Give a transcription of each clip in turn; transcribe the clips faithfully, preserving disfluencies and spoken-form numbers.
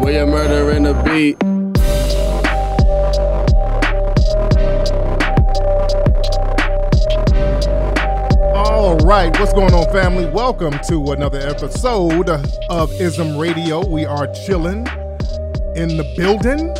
We a murder in the beat. All right, what's going on, family? Welcome to another episode of Ism Radio. We are chilling in the building.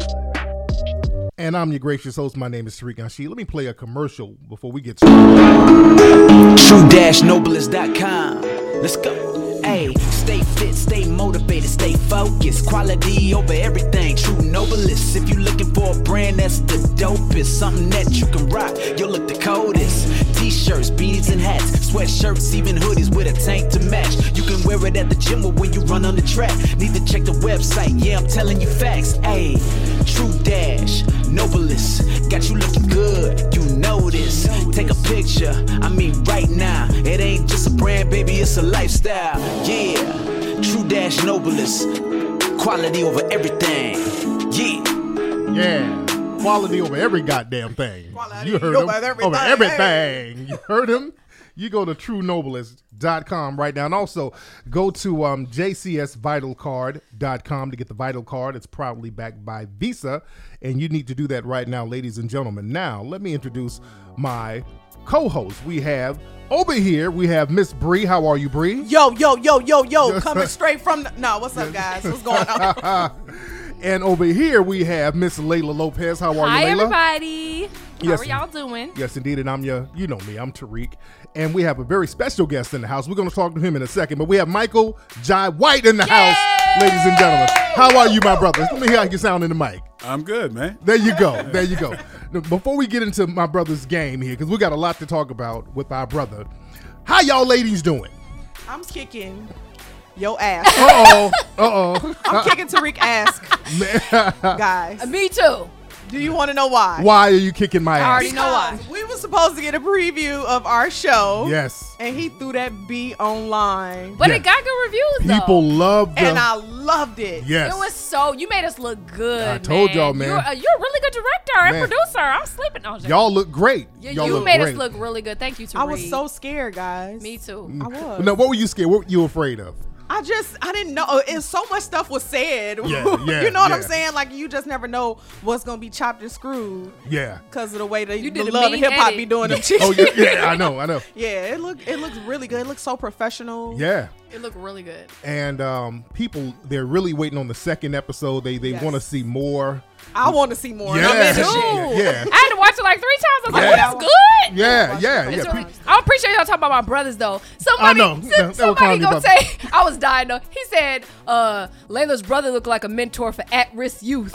And I'm your gracious host. My name is Tariq Nasheed. Let me play a commercial before we get started. True Noblest dot com. Let's go. Hey, stay fit, stay motivated, stay focused. Quality over everything. True Noblest. If you're looking for a brand that's the dopest, something that you can rock, you'll look the coldest. T-shirts, beanies and hats, sweatshirts, even hoodies with a tank to match. You can wear it at the gym or when you run on the track. Need to check the website, yeah, I'm telling you facts. Hey, True Dash, Noblest, got you looking good, you know this. Take a picture, I mean right now. It ain't just a brand, baby, it's a lifestyle. Yeah, True Dash Noblest, quality over everything. Yeah. Yeah. Quality over every goddamn thing. Quality you heard over him. everything. Over everything. You heard him? You go to True Noblest dot com right now. And also go to um, J C S Vital Card dot com to get the Vital Card. It's proudly backed by Visa. And you need to do that right now, ladies and gentlemen. Now, let me introduce my co-host. We have over here, we have Miss Bree. How are you, Bree? Yo, yo, yo, yo, yo. Coming straight from the... No, what's up, guys? What's going on? And over here we have Miss Layla Lopez. How are Hi, you, Layla? everybody. How Yes. are y'all doing? Yes, indeed. And I'm your, you know me, I'm Tariq. And we have a very special guest in the house. We're going to talk to him in a second. But we have Michael Jai White in the Yay! house, ladies and gentlemen. How are you, my brothers? Let me hear how you sound in the mic. I'm good, man. There you go. There you go. Now, before we get into my brother's game here, because we got a lot to talk about with our brother, how y'all ladies doing? I'm kicking your ass. Uh-oh. Uh-oh. I'm kicking Tariq ass, guys. Me too. Do you want to know why? Why are you kicking my I ass? already know why. We were supposed to get a preview of our show. Yes. And he threw that B online. But Yeah. it got good reviews, People though. love the... And I loved it. Yes. It was so, you made us look good, I told man. y'all, man. You're, uh, you're a really good director and Man. producer. I'm sleeping on you. Y'all look great. Yeah, Y'all you look made great. us look really good. Thank you, Tariq. I was so scared, guys. Me too. I was. No, what were you scared? What were you afraid of? I just, I didn't know. And so much stuff was said. Yeah, yeah, you know what yeah. I'm saying? Like, you just never know what's going to be chopped and screwed Yeah. because of the way that You the did a love and mean hip hop edit. be doing them Oh, yeah, yeah, I know, I know. Yeah, it look it looks really good. It looks so professional. Yeah. It looked really good. And um, people, they're really waiting on the second episode. They they Yes. want to see more. I want to see more. Yeah. And I'm into Dude, shit. Yeah. I had to watch it like three times. I was Yeah. like, that's good. Yeah, yeah, It's yeah. really- Pe- I appreciate y'all talking about my brothers though. Somebody, I know. some- That- that was somebody calling gonna you say I was dying though. He said, uh, Layla's brother looked like a mentor for at-risk youth.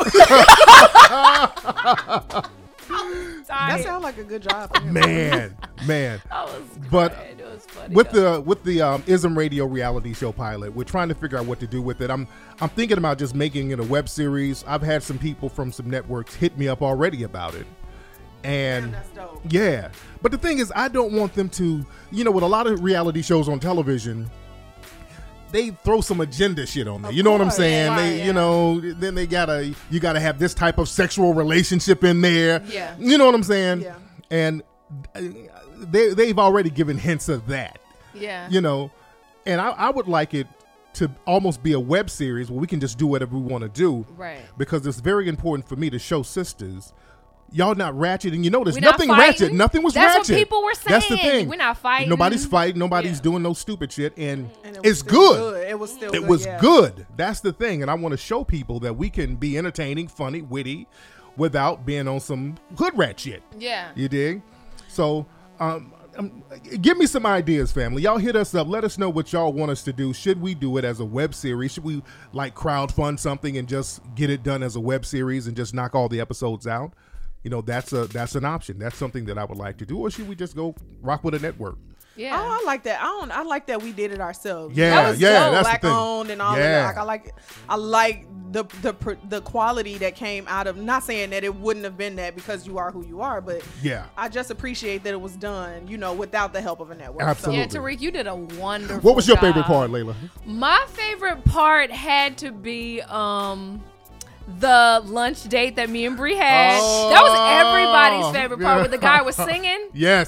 That sounds like a good job. For him. Man, man. I was But crying. It was funny. With though. the with the um, Ism Radio reality show pilot, we're trying to figure out what to do with it. I'm I'm thinking about just making it a web series. I've had some people from some networks hit me up already about it. And Damn, that's dope. yeah, but the thing is, I don't want them to, you know, with a lot of reality shows on television, they throw some agenda shit on there. Of You know what I'm course, saying? right, they, yeah. you know, then they gotta, you gotta have this type of sexual relationship in there. Yeah. You know what I'm saying? Yeah. And uh, they they've already given hints of that. yeah. You know, and I, I would like it to almost be a web series where we can just do whatever we want to do. Right. Because it's very important for me to show sisters, y'all not ratchet, and you notice We're not nothing fighting. ratchet. Nothing was That's what ratchet. people were That's the saying. thing. We're not fighting. Nobody's fighting. Nobody's Yeah. doing no stupid shit, and, And it was it's still good. It was still It good, was yeah. good. That's the thing, and I want to show people that we can be entertaining, funny, witty, without being on some hood rat shit. Yeah. You dig? So, um, um, give me some ideas, family. Y'all hit us up. Let us know what y'all want us to do. Should we do it as a web series? Should we like crowdfund something and just get it done as a web series and just knock all the episodes out? You know, that's a that's an option. That's something that I would like to do. Or should we just go rock with a network? Yeah. Oh, I like that. I don't. I like that we did it ourselves. Yeah, That was yeah, dope. that's Black the thing. owned and all Yeah. of that. Like, I like. I like the the pr- the quality that came out of. Not saying that it wouldn't have been that because you are who you are, but Yeah. I just appreciate that it was done. You know, without the help of a network. Absolutely. Yeah, Tariq, you did a wonderful What was your job. favorite part, Layla? My favorite part had to be um the lunch date that me and Bree had. Oh, that was everybody's favorite part where the guy was singing. Yes.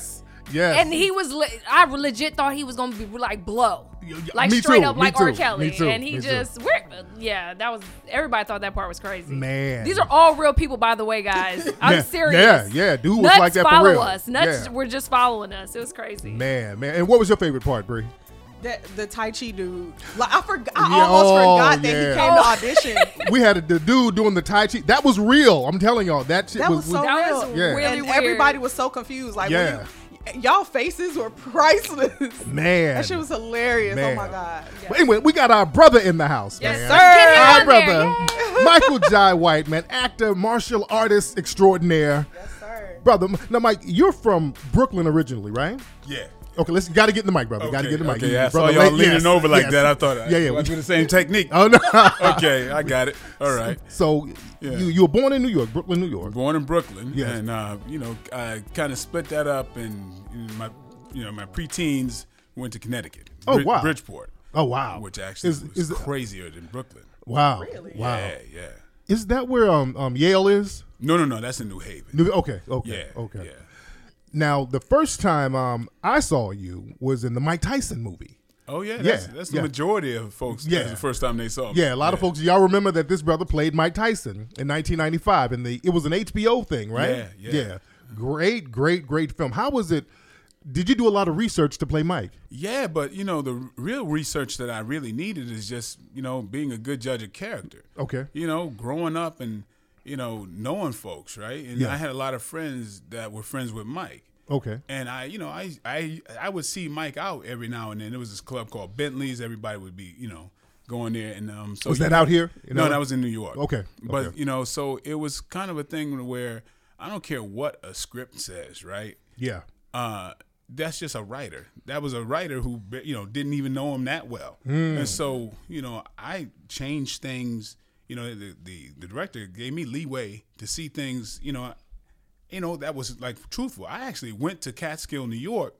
Yes. And he was, le- I legit thought he was gonna be like blow, Y- y- like me straight too, up me like R. too, Kelly, me too, and he me too. just, we're, yeah, that was everybody thought that part was crazy. Man. These are all real people, by the way, guys. I'm Yeah, serious. Yeah, yeah, dude was Nuts like that for follow real. us. Nuts Yeah. were just following us. It was crazy. Man, man. And what was your favorite part, Bree? That the Tai Chi dude. Like I forgot. I Yeah, almost oh, forgot that yeah. he came to audition. We had a, the dude doing the Tai Chi. That was real. I'm telling y'all. That shit That was, was so That real. was Yeah. really and weird. everybody was so confused. Like, Yeah. when you, y'all faces were priceless. man. That shit was hilarious. Man. Oh my god. But anyway, we got our brother in the house, Yes, man. sir. Get him Our on there, brother, Michael Jai White, man, actor, martial artist extraordinaire. Yes, sir. Brother, now, Mike, you're from Brooklyn originally, right? Yeah. Okay, let's got to get in the mic, brother. Got to get in the mic. Okay, You- I saw brother, y'all late- leaning yes, over like yes. that. I thought, Yeah, yeah. I do the same technique. Oh no. Okay, I got it. All right. So Yeah. you you were born in New York, Brooklyn, New York. Born in Brooklyn, Yes. and uh, you know, I kind of split that up, and in my, you know, my preteens went to Connecticut. Oh, Brid- wow. Bridgeport. Oh wow. Which actually Is- was is- crazier than Brooklyn. Wow. Really? Wow. Yeah, yeah. Is that where um um Yale is? No, no, no. That's in New Haven. New, okay. Okay. Yeah. Okay. Yeah. Now the first time um I saw you was in the Mike Tyson movie. Oh yeah. Yeah, That's, that's the yeah. majority of folks. Yeah. That's the first time they saw me. Yeah, a lot of folks. Y'all remember that this brother played Mike Tyson in nineteen ninety-five, and the it was an H B O thing, right? Yeah, yeah. Great, great, great film. How was it? Did you do a lot of research to play Mike? Yeah, but you know, the real research that I really needed is just, you know, being a good judge of character. Okay. You know, growing up and, you know, knowing folks, right? And Yeah. I had a lot of friends that were friends with Mike. Okay. And I, you know, I I I would see Mike out every now and then. There was this club called Bentley's. Everybody would be, you know, going there. And um, so Was you that know- out here? You No, know? that was in New York. Okay, But okay. you know, so it was kind of a thing where I don't care what a script says, right? Yeah. uh, that's just a writer. That was a writer who, you know, didn't even know him that well. Hmm. And so, you know, I changed things. You know, the, the the director gave me leeway to see things. You know, you know that was like truthful. I actually went to Catskill, New York,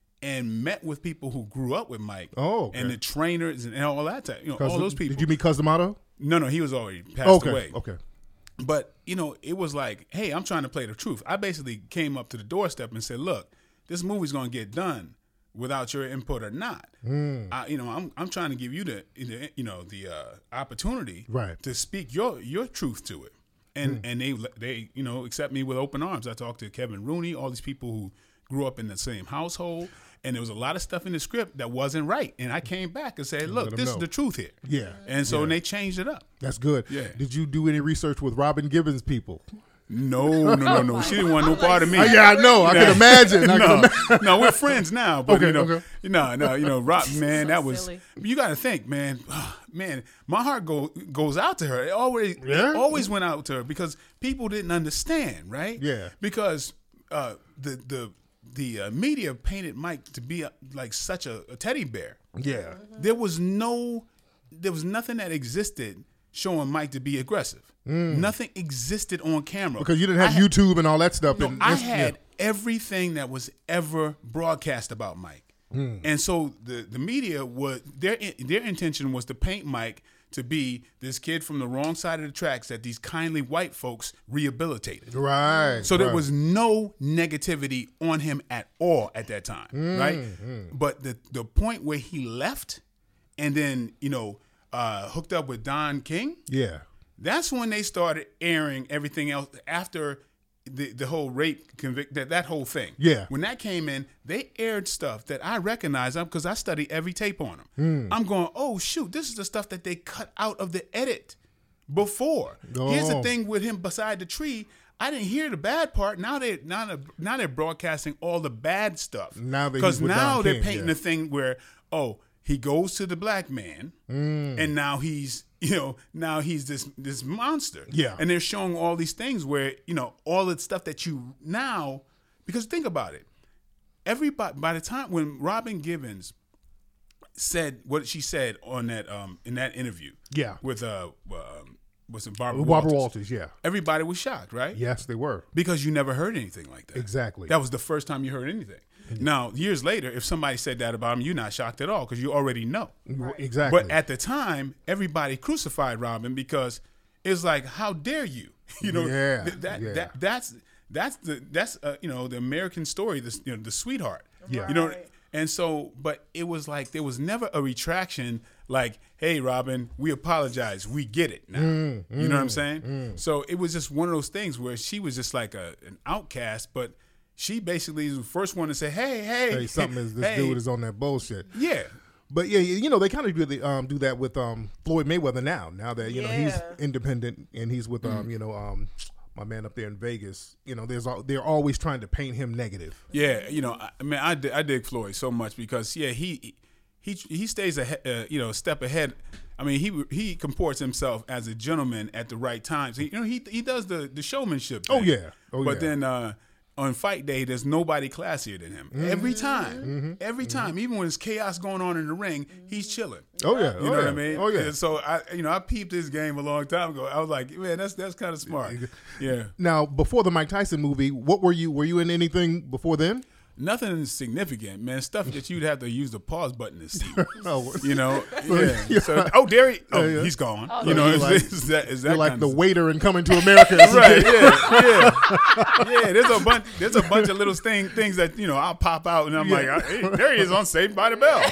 and met with people who grew up with Mike. Oh, okay. and the trainers and all that. Type, you know, Cus- all those people. Did you meet Cusamato? No, no, he was already passed Okay. away. Okay. But, you know, it was like, hey, I'm trying to play the truth. I basically came up to the doorstep and said, look, this movie's going to get done without your input or not. Hmm. I, you know, I'm I'm trying to give you the, you know, the uh, opportunity Right. to speak your your truth to it. And and they they, you know, accept me with open arms. I talked to Kevin Rooney, all these people who grew up in the same household. And there was a lot of stuff in the script that wasn't right. And I came back and said, look, let 'em this know. is the truth here. Yeah. And so Yeah. they changed it up. That's good. Yeah. Did you do any research with Robin Gibbons people? No, no, no, no. She didn't want no part of me. Oh, yeah, I know. I Nah. can imagine. I can no, imagine. no, we're friends now. But Okay, you know, okay. no, no, you know, Rob, man, So that was. silly. You got to think, man, man. My heart go, goes out to her. It always, Yeah? it always went out to her because people didn't understand, right? Yeah. Because uh, the the the uh, media painted Mike to be a, like such a, a teddy bear. Yeah. There was no, there was nothing that existed showing Mike to be aggressive. Nothing existed on camera Because you didn't have I had- YouTube and all that stuff. no, and I this- had yeah. everything that was ever broadcast about Mike, and so the the media was their their intention was to paint Mike to be this kid from the wrong side of the tracks that these kindly white folks rehabilitated. Right. So there right. was no negativity on him at all at that time, right? But the the point where he left, and then you know uh, hooked up with Don King. Yeah. That's when they started airing everything else after the the whole rape convict that that whole thing. Yeah. When that came in, they aired stuff that I recognize because I study every tape on them. I'm going, oh shoot, this is the stuff that they cut out of the edit before. Here's the Oh. thing with him beside the tree. I didn't hear the bad part. Now they now they now they're broadcasting all the bad stuff. Now that because he's with now Don they're King, painting yeah. the thing where oh he goes to the black man and now he's you know now he's this this monster. Yeah. And they're showing all these things where you know all the stuff that you now because think about it. Everybody by the time when Robin Gibbons said what she said on that um in that interview Yeah. with uh um, was it Barbara Barbara Walters? Walters, yeah. Everybody was shocked, right? Yes, they were. Because you never heard anything like that. Exactly. That was the first time you heard anything. Now, years later, if somebody said that about him, you're not shocked at all because you already know. Exactly. But at the time, everybody crucified Robin because it's like, how dare you? You know, Yeah, th- that yeah. that that's that's the that's uh, you know the American story, the you know the sweetheart. Yeah. You know, Right. and so, but it was like there was never a retraction. Like, hey, Robin, we apologize. We get it now. Mm, you know what I'm saying? So it was just one of those things where she was just like a an outcast, but she basically is the first one to say, hey, hey, Hey, something is this hey. dude is on that bullshit. Yeah. But yeah, you know they kind of do the um do that with um Floyd Mayweather now. Now that you know he's Yeah. independent and he's with um you know um my man up there in Vegas. You know there's al- they're always trying to paint him negative. Yeah, you know, I I mean, I, di- I dig Floyd so much because yeah, he he he stays ahead, uh, you know, a step ahead. I mean, he he comports himself as a gentleman at the right times. He, you know, he he does the the showmanship. Oh, thing. yeah. Oh, but yeah. then uh, on fight day, there's nobody classier than him. Mm-hmm. Every time, every time, even when there's chaos going on in the ring, he's chilling. Oh yeah, You oh, know yeah. what I mean? Oh yeah. And so I, you know, I peeped this game a long time ago. I was like, man, that's that's kind of smart. Yeah. Now before the Mike Tyson movie, what were you? Were you in anything before then? Nothing significant, man. Stuff that you'd have to use the pause button to see. Oh, You know, yeah. So, oh, there he. Oh, Yeah, yeah. he's gone. Oh, you know, you're it's, like- it's that. It's that you're like kind the of waiter in Coming to America. right. Yeah, yeah, yeah. There's a bunch. There's a bunch of little thing things that you know I'll pop out and I'm like, hey, there he is on Saved by the Bell.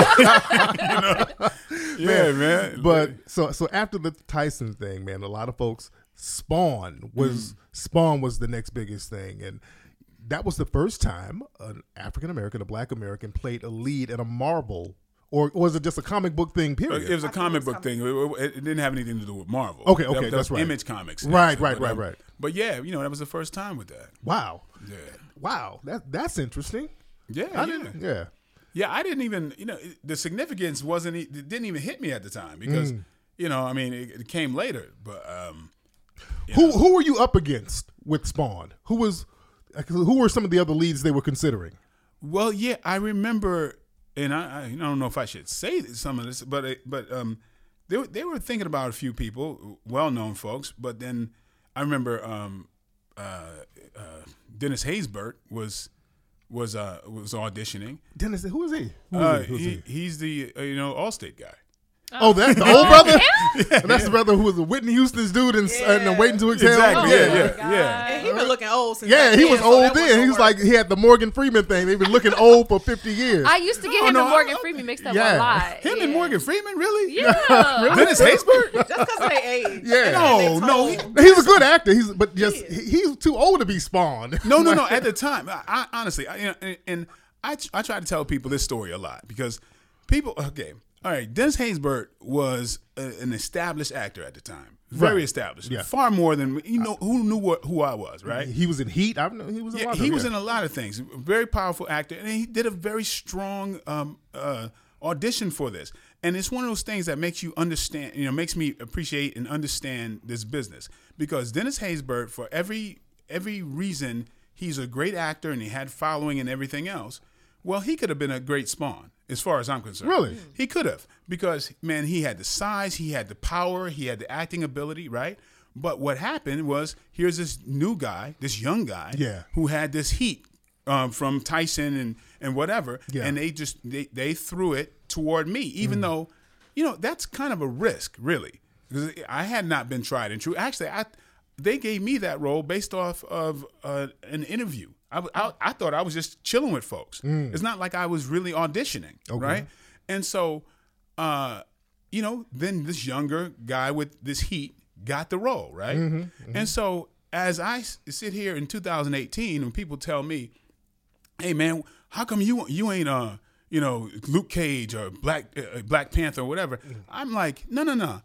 you know? Yeah, man. But so so after the Tyson thing, man, a lot of folks Spawn was Spawn was the next biggest thing, and that was the first time an African American, a Black American, played a lead in a Marvel, or was it just a comic book thing? Period. it was a think comic it book was thing. It, it- it didn't have anything to do with Marvel. Okay, That- okay, that that's was right. Image Comics. Right, actually. right, But, right, um, right. But yeah, you know, that was the first time with that. Wow, Yeah. wow, that that's interesting. Yeah, I yeah. didn't, yeah. Yeah, I didn't even, you know, it- the significance wasn't, e- it didn't even hit me at the time because, Mm. you know, I mean, it, it came later. But um, Who who were you up against with Spawn? Who was who were some of the other leads they were considering? well, yeah, I remember, and I, I I don't know if I should say some of this, but it, but um, they were, they were thinking about a few people, well-known folks. But then I remember um, uh, uh, Dennis Haysbert was was uh, was auditioning. Dennis, who is he? Who is Uh, he? Who's he, he? he's the uh, you know Allstate guy. Oh, that's the old brother. That's the brother who was Whitney Houston's dude and, and Yeah. Waiting to Exhale. Exactly. Oh, yeah, my yeah, God. yeah. And he been looking old since Yeah, back he then, was so old that then. wasn't He was gonna like he had the Morgan Freeman thing. They've been looking old for fifty years. I used to get Oh, him no, and Morgan I- Freeman mixed up Yeah. a lot. Him yeah. and Morgan Freeman, really? Yeah. Dennis Haysbert? work. Just because of their age. Yeah. No, no. he- He's a good actor. He's but just he, he's too old to be Spawn. No, no, no. At the time, I, I honestly, I, you know, and, and I, I try to tell people this story a lot because people. Okay, all right. Dennis Haysbert was a, an established actor at the time, very Right. established, Yeah. far more than you know. Who knew what who I was, right? He was in Heat. I know he was. In a Yeah, lot of he them, was yeah. in a lot of things. Very powerful actor, and he did a very strong um, uh, audition for this. And it's one of those things that makes you understand. You know, makes me appreciate and understand this business because Dennis Haysbert, for every every reason, he's a great actor and he had following and everything else. Well, he could have been a great Spawn, as far as I'm concerned. Really? He could have because man, he had the size, he had the power, he had the acting ability, right? But what happened was here's this new guy, this young guy, Yeah. who had this heat um, from Tyson and, and whatever, Yeah. and they just they, they threw it toward me, even though, you know, that's kind of a risk, really, because I had not been tried and true. Actually, I they gave me that role based off of uh, an interview. I, w- I, I thought I was just chilling with folks. It's not like I was really auditioning, Okay. right? And so, uh, you know, then this younger guy with this heat got the role, right? And so as I s- sit here in two thousand eighteen and people tell me, hey man, how come you you ain't uh you know Luke Cage or Black uh, Black Panther or whatever? I'm like, no, no, no.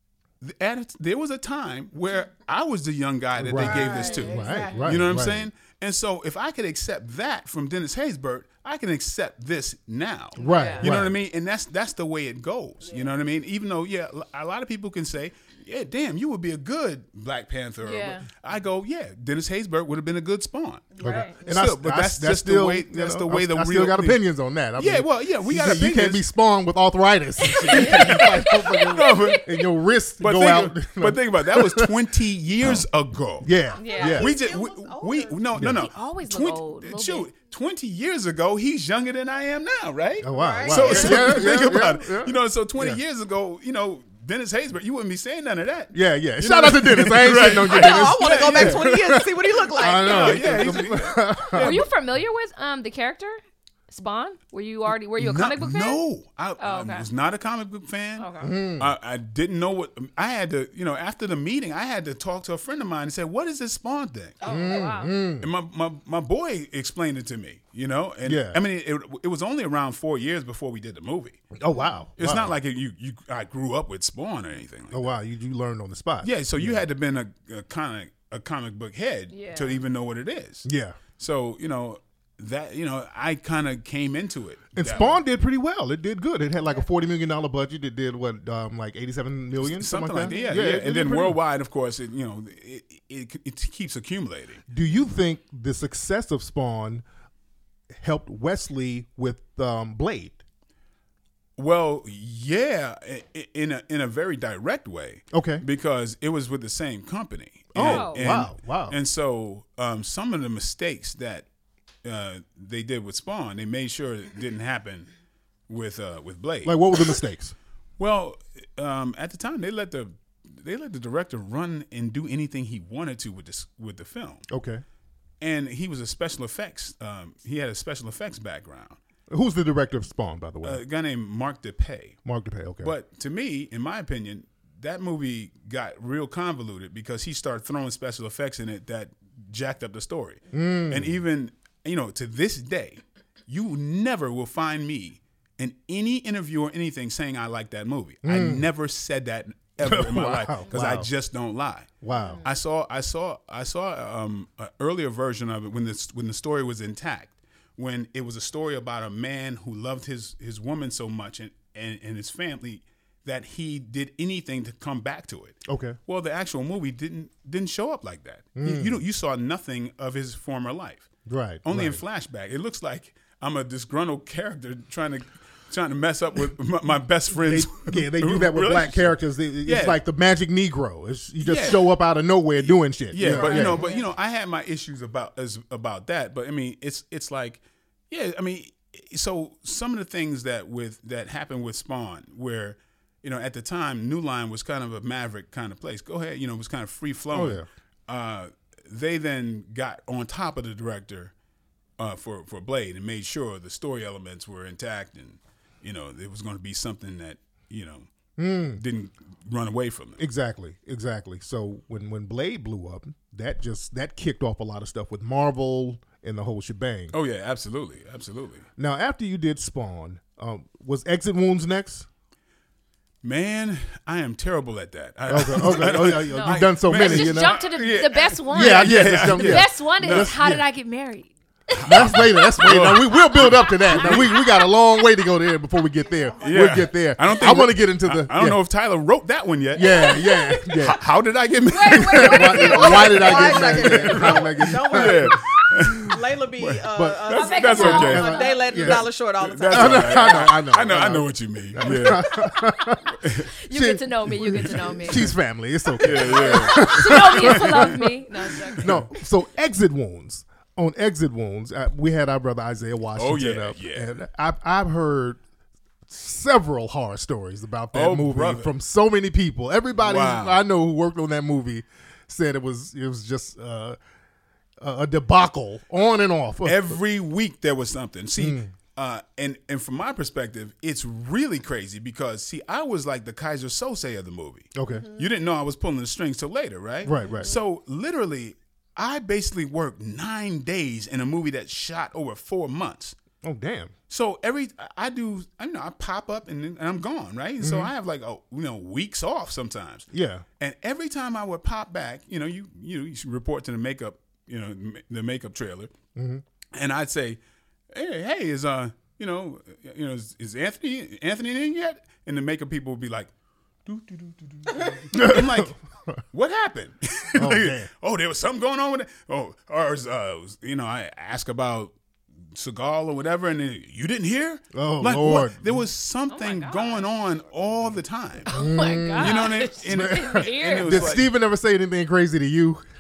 At a, there was a time where I was the young guy that Right. they gave this to. Right, right. You know what I'm right. saying? And so if I could accept that from Dennis Haysbert, I can accept this now. Right. You know right. what I mean? And that's that's the way it goes. You know what I mean? Even though, yeah, a lot of people can say, yeah, damn, you would be a good Black Panther. Yeah. I go, yeah, Dennis Haysbert would have been a good Spawn. Okay. Right. And I, Still, but I- that's that's just the still, way- you that's know, the way I, the I real still got thing- opinions on that. I Yeah, well, yeah, we got you, you can't opinions. be spawned with arthritis and, shit. You can't be like, motherfucker, and your wrist But go think, out. of- but think about it, that was twenty years ago. yeah, Yeah. yeah. We He just still we, looks we older. no no no. He always look old, a little Shoot, bit. twenty years ago, he's younger than I am now, right? Oh wow, Right. wow. So, Yeah, so yeah, think yeah, about yeah, it. You know, so twenty yeah. years ago, you know, Dennis Haysbert, you wouldn't be saying none of that. Yeah, yeah. You Shout know? out to Dennis. I ain't Right. shitting on you, I, Dennis. know, I want to go back Yeah. twenty years and see what he looked like. I know. Yeah, he's- Were you familiar with um the character Spawn? Were you already were you a No- comic book fan? No, I, Oh, okay. I was not a comic book fan. Okay. I, I didn't know what I had to. You know, after the meeting, I had to talk to a friend of mine and say, "What is this Spawn thing?" Oh wow. And my, my my boy explained it to me. You know, and Yeah. I mean, it, it was only around four years before we did the movie. Oh wow. It's Wow. not like it, you you I grew up with Spawn or anything. Like Oh wow. You you learned on the spot. Yeah, so you had to been a, a kind of a comic book head Yeah. to even know what it is. Yeah. So you know that you know I kind of came into it. And that Spawn way. did pretty well. It did good. It had like a forty million dollar budget. It did what, um, like eighty-seven million, something, something, like that. Yeah, it- yeah. it And did then pretty- worldwide, of course, it you know it, it it keeps accumulating. Do you think the success of Spawn helped Wesley with um, Blade? Well, yeah, i- in a in a very direct way. Okay. Because it was with the same company. Oh, wow, wow. And so um, some of the mistakes that uh, they did with Spawn, they made sure it didn't happen with uh, with Blade. Like, what were the mistakes? Well, um, at the time they let the they let the director run and do anything he wanted to with this with the film. Okay. And he was a special effects. Um, he had a special effects background. Who's the director of Spawn, by the way? A guy named Mark DePay. Mark DePay. Okay. But to me, in my opinion, that movie got real convoluted because he started throwing special effects in it that jacked up the story. Mm. And even, you know, to this day, you never will find me in any interview or anything saying I like that movie. I never said that ever in my Mm. Wow, life because I wow. just don't lie. Wow. I saw I saw I saw um, an earlier version of it when the when the story was intact, when it was a story about a man who loved his his woman so much and, and, and his family that he did anything to come back to it. Okay. Well, the actual movie didn't didn't show up like that. You, you don't you saw nothing of his former life. Right. Only in right. flashback. It looks like I'm a disgruntled character trying to trying to mess up with my, my best friends. Yeah, they do that with black characters. They- It's Yeah. like the magic Negro. It's, you just Yeah. show up out of nowhere doing shit. Yeah, but you know, but you know, I had my issues about as about that. But I mean, it's it's like, yeah, I mean, so some of the things that with that happened with Spawn, where you know at the time New Line was kind of a maverick kind of place. Go ahead, you know, it was kind of free flowing. Oh, uh, they then got on top of the director uh, for for Blade and made sure the story elements were intact and you know it was going to be something that you know didn't run away from them. Exactly, exactly. So when when Blade blew up, that just that kicked off a lot of stuff with Marvel and the whole shebang. Oh yeah, absolutely, absolutely. Now, after you did Spawn, um, was Exit Wounds next? Man, I am terrible at that. I, Okay, okay. Oh, yeah, yeah. No. You've done so Man, many, Let's you just know. jump to the, Yeah. the best one. Yeah, yeah, Yeah, let's jump- The yeah. best one is Let's- How Did yeah. I Get Married? That's later. That's later. Now, we, we'll build up to that. Now, we, we got a long way to go there before we get there. Yeah. We'll get there. I don't think I want to get into the. I, I don't yeah. know if Tyler wrote that one yet. Yeah, yeah, yeah. How, how did I get married? why, why did I Why get did I married? get Yeah, how did I get Don't married? worry. Yeah, Layla be uh, but uh, that's, Make that's a okay. song. a day late, a dollar short all the time. That's all right. I know, I know, I know, I know what you mean. Yeah, You get to know me. You get to know me. She's family. It's okay. yeah, yeah. To know me is to love me. No, I'm joking. No, so Exit Wounds. On Exit Wounds, uh, we had our brother Isaiah Washington yeah, up. yeah. And I've, I've heard several horror stories about that Oh, movie brother. from so many people. Everybody Wow. I know who worked on that movie said it was it was just uh, a a debacle on and off. Every week there was something. See, Hmm. uh, and and from my perspective, it's really crazy because see, I was like the Kaiser Sose of the movie. Okay. You didn't know I was pulling the strings till later, right? Right, right. So literally, I basically worked nine days in a movie that shot over four months. Oh damn. So every I do, I know I pop up and, then- and I'm gone, right? So I have like oh, you know weeks off sometimes. Yeah. And every time I would pop back, you know, you you, you should report to the makeup, you know, m- the makeup trailer, and I'd say, hey, hey, is uh, you know, you know, is, is Anthony Anthony in yet? And the makeup people would be like, doo, doo, doo, doo, doo, doo. I'm like, what happened? Oh, damn. Oh, there was something going on with it. Oh, or uh, you know, I ask about Seagal or whatever, and then, you didn't hear? Oh, like, Lord. What? There was something gosh. going on all the time. Oh my God. You know what I mean? And, and it Weird. was Did like, Steven ever say anything crazy to you?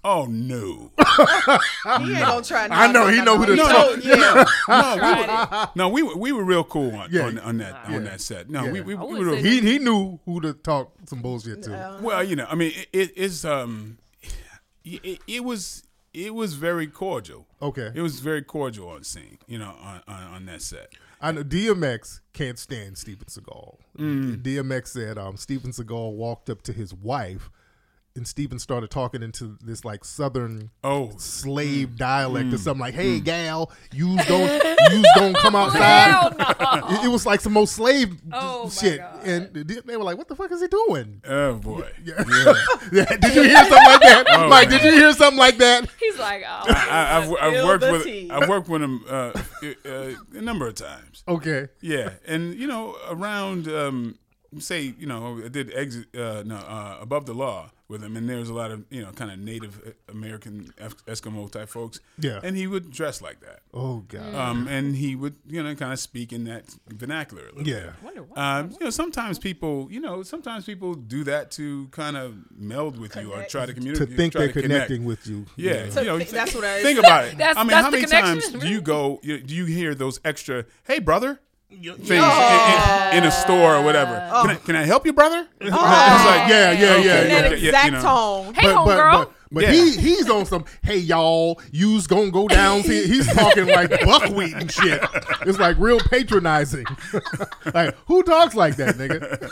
Oh no. He ain't gonna try. I know, he know who to No, talk. no, Yeah. no, we were, no, we were we were real cool on Yeah. on, on that Yeah. on that set. No, Yeah. we we, I we wouldn't were say He he knew who to talk some bullshit to. well, you know, I mean, it, it is um, it, it was it was very cordial. Okay. It was very cordial on scene, you know, on on, on that set. I know D M X can't stand Steven Seagal. Mm. D M X said um, Steven Seagal walked up to his wife, and Steven started talking into this like Southern Oh, slave dialect or something like, Mm. "Hey, gal, you's don't you's gonna come outside." Hell no. It, it was like some most slave Oh, my shit, God. and they were like, "What the fuck is he doing?" oh boy. Yeah. Yeah. Did you hear something like that, Oh, Mike? man. Did you hear something like that? He's like, oh. I, I've, I've Spill worked the with tea. I've worked with him uh, uh, a number of times. Okay. Yeah, and you know, around um, say, you know, I did exit uh, no uh, Above the Law with him, and there was a lot of you know kind of Native American Eskimo type folks. Yeah. and he would dress like that. Oh God. Um, and he would, you know, kind of speak in that vernacular. A little Yeah. Wonder why. bit. Um, you know, sometimes people, you know, sometimes people do that to kind of meld with you or Connect. try to To communicate. think try they're to connect. connecting with you. Yeah, So you know, th- that's what I- think about it. That's- I mean, that's how the many connection? times do you go? You, do you hear those extra "Hey, brother" things Yeah. in, in, in a store or whatever? Can, I, can I help you, brother? It's like, Yeah, yeah, okay, yeah, In that yeah. yeah, you exact know. tone. Hey, but, but, homegirl. but, but Yeah. he he's on some, hey, y'all, you's gonna go down. See, he's talking like buckwheat and shit. It's like real patronizing. Like, who talks like that, nigga?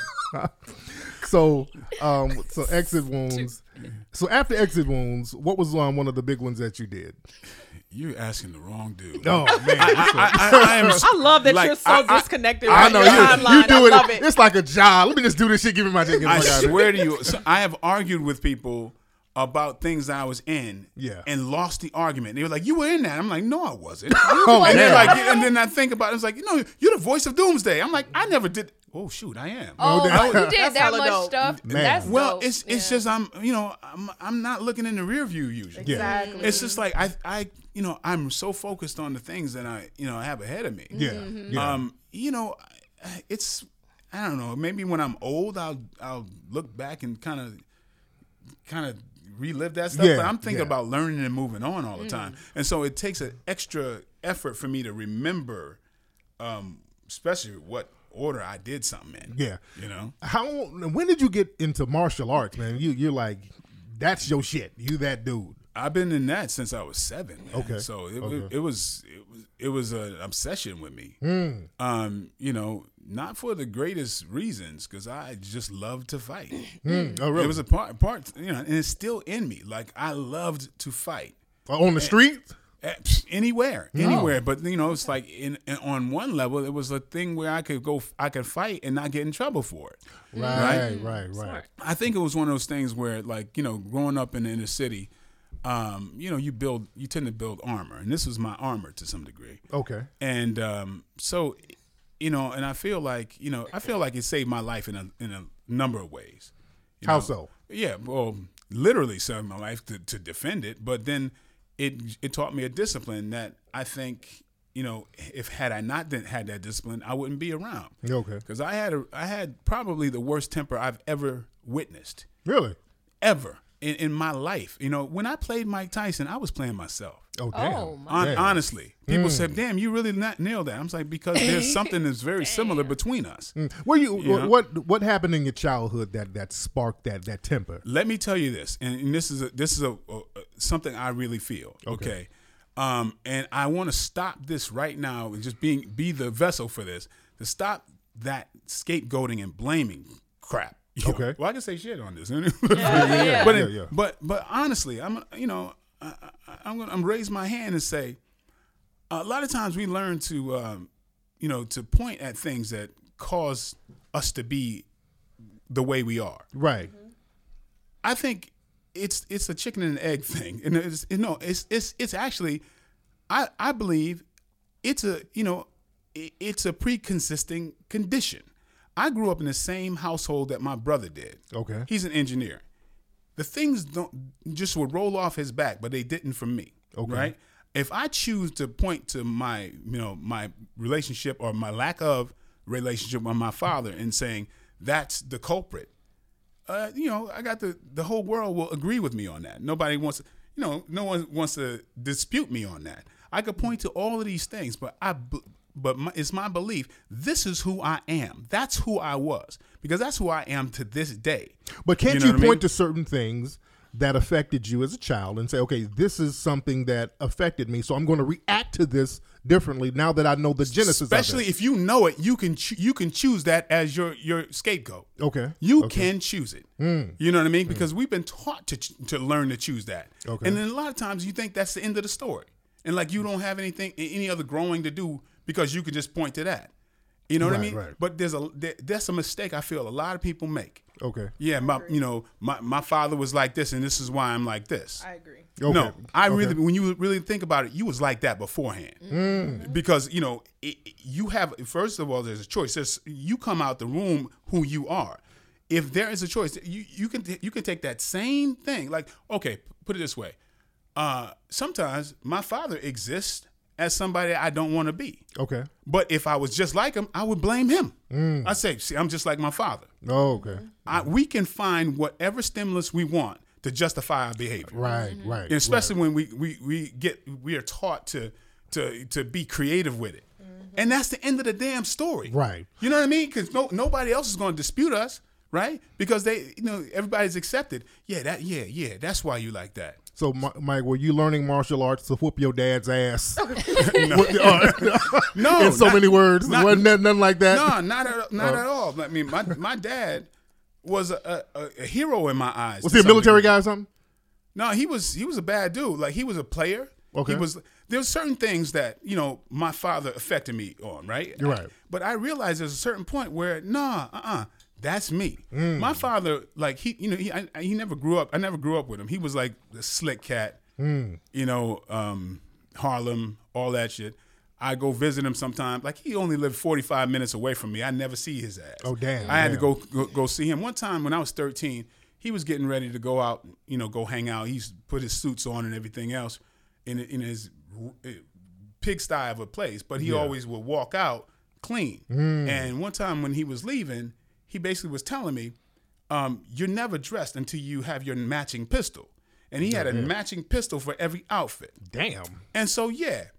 so, um, so Exit Wounds. So after Exit Wounds, what was um, one of the big ones that you did? You're asking the wrong dude. Oh, man. I, I, I am. I love that like, you're so I- I- disconnected. I with know your you, timeline. you do I it. love it. It's like a job. Let me just do this shit. Give me my dick. I swear to you, so I have argued with people about things that I was in, Yeah. and lost the argument. They were like, "You were in that." I'm like, "No, I wasn't." Oh, and they're damn. like, and then I think about it. It's like, you know, you're the voice of Doomsday. I'm like, I never did. Oh shoot, I am. Oh, doubt. you did That's that hella much dope. stuff. Man. That's Well, dope. it's it's Yeah. just I'm you know I'm I'm not looking in the rear view usually. Exactly. It's just like I I you know I'm so focused on the things that I you know I have ahead of me. Yeah, Mm-hmm. yeah. Um, you know, it's I don't know. Maybe when I'm old, I'll I'll look back and kind of kind of relive that stuff. Yeah, but I'm thinking yeah. about learning and moving on all the Mm. time, and so it takes an extra effort for me to remember, um, especially what order I did something in. Yeah. you know. How? When did you get into martial arts, man? You you're like, that's your shit. You that dude. I've been in that since I was seven. Man. Okay. So it, Okay. it, it was it was it was an obsession with me. Hmm. Um, you know, not for the greatest reasons, because I just loved to fight. Mm. Oh, really? It was a part part, you know, and it's still in me. Like I loved to fight. on the street. Eh, psh, Anywhere, anywhere, but you know, it's like in, in on one level, it was a thing where I could go, I could fight and not get in trouble for it. Right, right, right. Smart. I think it was one of those things where, like, you know, growing up in the inner city, um, you know, you build, you tend to build armor, and this was my armor to some degree. Okay. And um, so, you know, and I feel like, you know, I feel like it saved my life in a in a number of ways. You How know? so? Yeah, well, literally saved my life to, to defend it, but then it it taught me a discipline that I think, you know, if had I not did- had that discipline, I wouldn't be around. Okay. Because I had a I had probably the worst temper I've ever witnessed, Really? ever in, in my life. You know, when I played Mike Tyson, I was playing myself. Oh damn. Oh, my Hon- Damn. honestly, people said, "Damn, you really not nailed that." I was like, because there's something that's very similar between us. Where you? You know? What what happened in your childhood that that sparked that that temper? Let me tell you this, and, and this is a, this is a, a, a something I really feel. Okay, um, and I want to stop this right now and just being be the vessel for this to stop that scapegoating and blaming crap. You know? Okay. Well, I can say shit on this. yeah, but yeah, it- yeah. but but honestly, I'm you know I, I, I'm gonna I'm raise my hand and say a lot of times we learn to um, you know to point at things that cause us to be the way we are. Right. I think it's it's a chicken and egg thing, and it's you know it's it's it's actually I I believe it's a you know it, it's a pre-consisting condition. I grew up in the same household that my brother did. Okay. He's an engineer. The things don't just would roll off his back, but they didn't from me. Okay. Right? If I choose to point to my, you know, my relationship or my lack of relationship with my father and saying that's the culprit, uh, you know, I got the the whole world will agree with me on that. Nobody wants, you know, no one wants to dispute me on that. I could point to all of these things, but I, but my, it's my belief. This is who I am. That's who I was, because that's who I am to this day. But can't You know you, what I point mean? to certain things that affected you as a child and say, okay, this is something that affected me, so I'm going to react to this differently now that I know the genesis Especially of it. if you know it, you can cho- you can choose that as your your scapegoat. Okay. You Okay. can choose it. You know what I mean? Because we've been taught to ch- to learn to choose that. Okay. And then a lot of times you think that's the end of the story, and like you don't have anything any other growing to do because you can just point to that. You know what I Right, mean? right. But there's a there, that's a mistake I feel a lot of people make. Okay. Yeah, my you know my my father was like this, and this is why I'm like this. I agree. Okay. No, I Okay. really, when you really think about it, you was like that beforehand. Mm. Because, you know, it, it- you have, first of all, there's a choice. There's, you come out the room who you are. If there is a choice, you, you can you can take that same thing. Like, okay, put it this way. Uh, sometimes my father exists as somebody I don't want to be. Okay. But if I was just like him, I would blame him. Mm. I say, see, I'm just like my father. Oh, okay. I, we can find whatever stimulus we want to justify our behavior. Right, right. And especially when we, we, we get we are taught to to to be creative with it, and that's the end of the damn story. Right. You know what I mean? Because no nobody else is going to dispute us, right? Because they, you know, everybody's accepted. Yeah, that yeah yeah. That's why you like that. So, Mi- Mike, were you learning martial arts to whoop your dad's ass? No, no In so not- many words. not- Wasn't that nothing like that? No, not at, not Oh. at all. I mean, my my dad was a, a, a hero in my eyes. Was to he a some military degree. guy or something? No, he was he was a bad dude. Like, he was a player. Okay. He was there's certain things that, you know, my father affected me on, right? You're right. But I realized there's a certain point where nah, uh-uh, that's me. Mm. My father, like, he you know, he I, he never grew up. I never grew up with him. He was like the slick cat. Mm. You know, um, Harlem, all that shit. I go visit him sometime. Like, he only lived forty-five minutes away from me. I never see his ass. Oh, damn, I had to damn. go, go go see him. One time when I was thirteen, he was getting ready to go out, you know, go hang out. He used to put his suits on and everything else in in his uh, pigsty of a place. But he Yeah. always would walk out clean. Mm. And one time when he was leaving, he basically was telling me, um, you're never dressed until you have your matching pistol. And he had a matching pistol for every outfit. Damn. And so, yeah,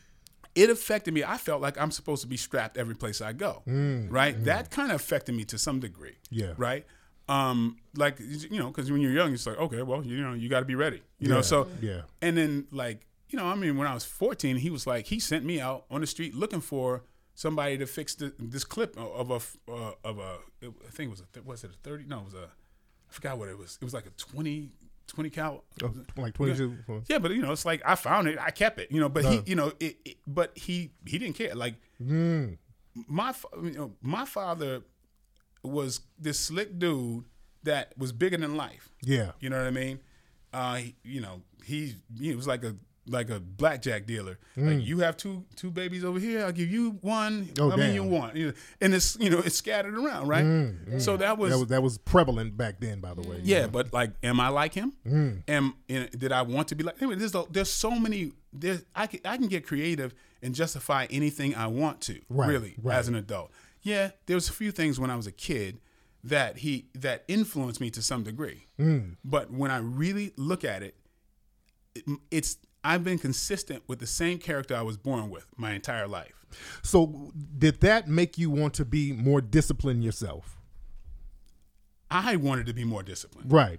it affected me. I felt like I'm supposed to be strapped every place I go, right? That kind of affected me to some degree, Yeah. right? Um, like, you know, because when you're young, it's like, okay, well, you know, you got to be ready, you know. Yeah, So, yeah. And then, like, you know, I mean, when I was fourteen, he was like, he sent me out on the street looking for somebody to fix the, this clip of a uh, of a, I think it was a was it a thirty? No, it was a, I forgot what it was. It was like a twenty. twenty cal, Oh, like twenty-two. yeah, but you know, it's like I found it, I kept it, you know. But Uh. he, you know, it, it, but he he didn't care. Like Mm. my fa- you know, my father was this slick dude that was bigger than life. Yeah. You know what I mean? Uh, he, you know, he he was like a like a blackjack dealer. Like, you have two two babies over here, I'll give you one. Oh, how many damn. you want? You know, and it's you know it's scattered around, right? So that was That was that was prevalent back then, by the way. yeah, but like, am I like him? Mm. Am you know, did I want to be like? Anyway, there's a, there's so many. There's I can I can get creative and justify anything I want to. Right, really, right. as an adult. Yeah, there was a few things when I was a kid that he that influenced me to some degree. Mm. But when I really look at it, it, it's I've been consistent with the same character I was born with my entire life. So did that make you want to be more disciplined yourself? I wanted to be more disciplined. Right.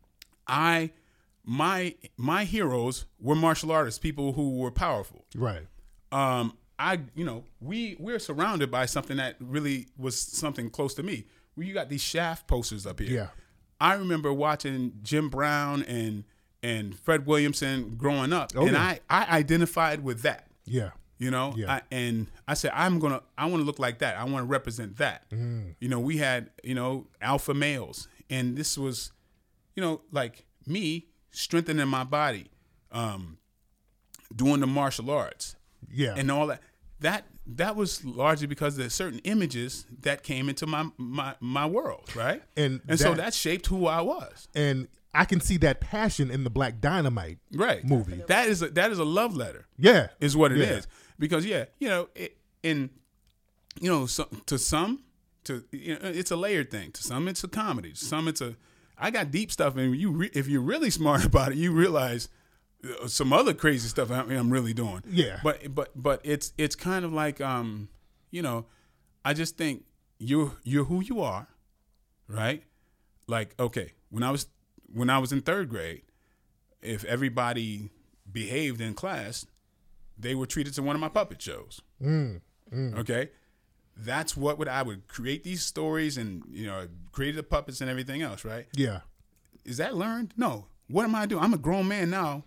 I my my heroes were martial artists, people who were powerful. Right. Um, I you know we we're surrounded by something that really was something close to me. Well, you got these Shaft posters up here. Yeah. I remember watching Jim Brown and and Fred Williamson growing up, Oh, and yeah. I I identified with that. Yeah. You know, Yeah. I, and I said, I'm gonna, I want to look like that. I want to represent that. Mm. You know, we had, you know, alpha males, and this was, you know, like me strengthening my body, um, doing the martial arts, Yeah. and all that. That that was largely because there's certain images that came into my my my world, right? And and so that- that shaped who I was. and I can see that passion in the Black Dynamite Right. movie. That is a, that is a love letter. Yeah. Is what it is. Yeah. Because yeah, you know, it, in you know, so, to some, to you know, it's a layered thing. To some, it's a comedy. To some, it's a. I got deep stuff, and you re, if you're really smart about it, you realize uh, some other crazy stuff I mean, I'm really doing. Yeah. But but but it's it's kind of like um, you know, I just think you're you're who you are, right? Like, okay, when I was when I was in third grade, if everybody behaved in class, they were treated to one of my puppet shows. Mm, mm. Okay, that's what would I would create these stories and you know create the puppets and everything else, right? Yeah. Is that learned? No. What am I doing? I'm a grown man now,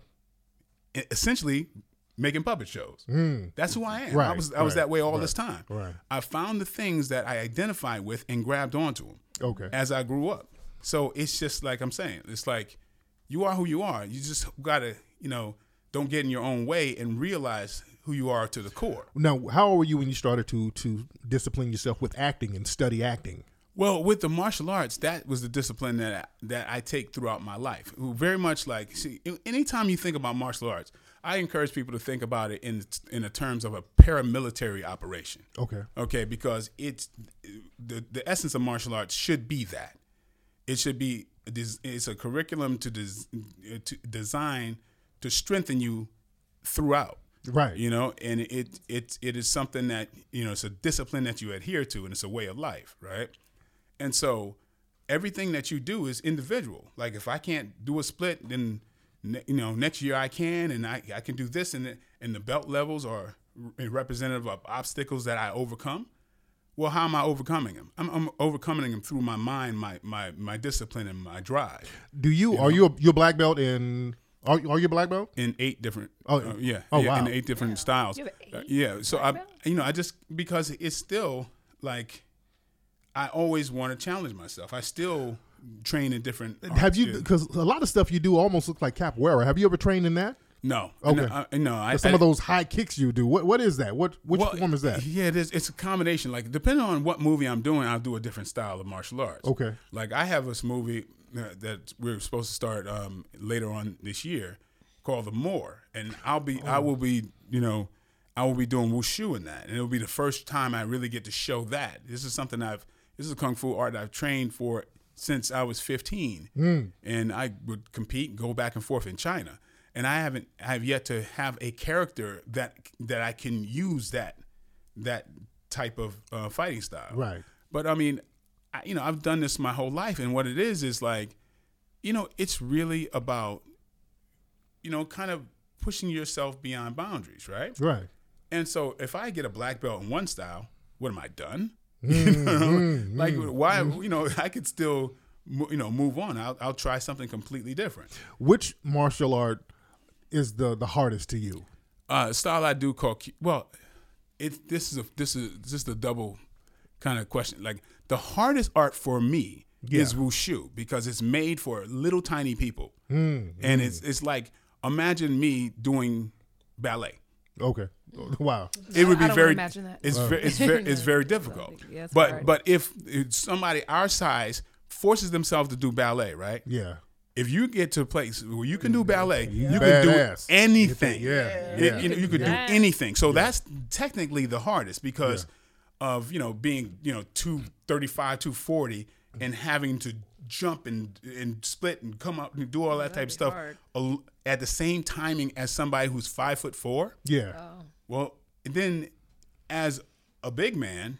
e- essentially making puppet shows. Mm. That's who I am. Right, I was I was right, that way all right, this time. right. I found the things that I identified with and grabbed onto them. Okay. As I grew up. So it's just like I'm saying. It's like you are who you are. You just gotta, you know, don't get in your own way and realize who you are to the core. Now, how old were you when you started to to discipline yourself with acting and study acting? Well, with the martial arts, that was the discipline that I, that I take throughout my life. Very much like, see, anytime you think about martial arts, I encourage people to think about it in in the terms of a paramilitary operation. Okay. Okay, because it's the the essence of martial arts should be that. It should be it's a curriculum to des, to design to strengthen you throughout. Right. You know, and it it it is something that, you know, it's a discipline that you adhere to and it's a way of life, right? And so everything that you do is individual. Like if I can't do a split, then ne- you know next year I can, and I, I can do this, and the, and the belt levels are re- representative of obstacles that I overcome. Well, how am I overcoming them? I'm, I'm overcoming them through my mind, my my my discipline, and my drive. Do you, You are know? you a, you a black belt in? Are, are you a black belt? In eight different, Oh, uh, yeah, oh, yeah, in wow. eight different styles. You have eight Uh, yeah, so I, black belts? you know, I just because it's still like I always want to challenge myself. I still train in different. Have arts, you? yeah. Because a lot of stuff you do almost look like capoeira. Have you ever trained in that? No, Okay. no, I, no. I, Or some I, of those high kicks you do. What what is that? What which well, form is that? Yeah, it is. It's a combination. Like depending on what movie I'm doing, I'll do a different style of martial arts. Okay. Like I have this movie uh, that we're supposed to start um, later on this year called The Moor, and I'll be, I will be, you know, I will be doing wushu in that, and it'll be the first time I really get to show that. This is something I've, this is a kung fu art I've trained for since I was fifteen, Mm. and I would compete, and go back and forth in China, and I haven't, I have yet to have a character that that I can use that that type of uh, fighting style. Right. But I mean, I, you know, I've done this my whole life, and what it is is like, you know, it's really about, you know, kind of pushing yourself beyond boundaries, right? Right. And so if I get a black belt in one style, what am I done? Mm, You know, mm, like mm, why? mm. You know, I could still, mo- you know, move on. I'll, I'll try something completely different. Which martial art is the the hardest to you? Uh, style I do called Q- well, it this is a this is just a double kind of question. Like the hardest art for me Yeah. is wushu because it's made for little tiny people, Mm, and mm. it's it's like imagine me doing ballet. Okay. Wow. It would I be don't very imagine that. it's Wow. very it's very it's very No, difficult. yeah, it's but hard. but if, if somebody our size forces themselves to do ballet, right? Yeah. If you get to a place where you can do ballet, You you can do badass. anything. Yeah. It- Yeah. you know, you could do Yeah. anything. So that's technically the hardest because of, you know, being, you know, two thirty-five, two forty and having to jump and and split and come up and do all that type of be stuff hard. al- at the same timing as somebody who's five foot four. Yeah. Oh. Well, then as a big man,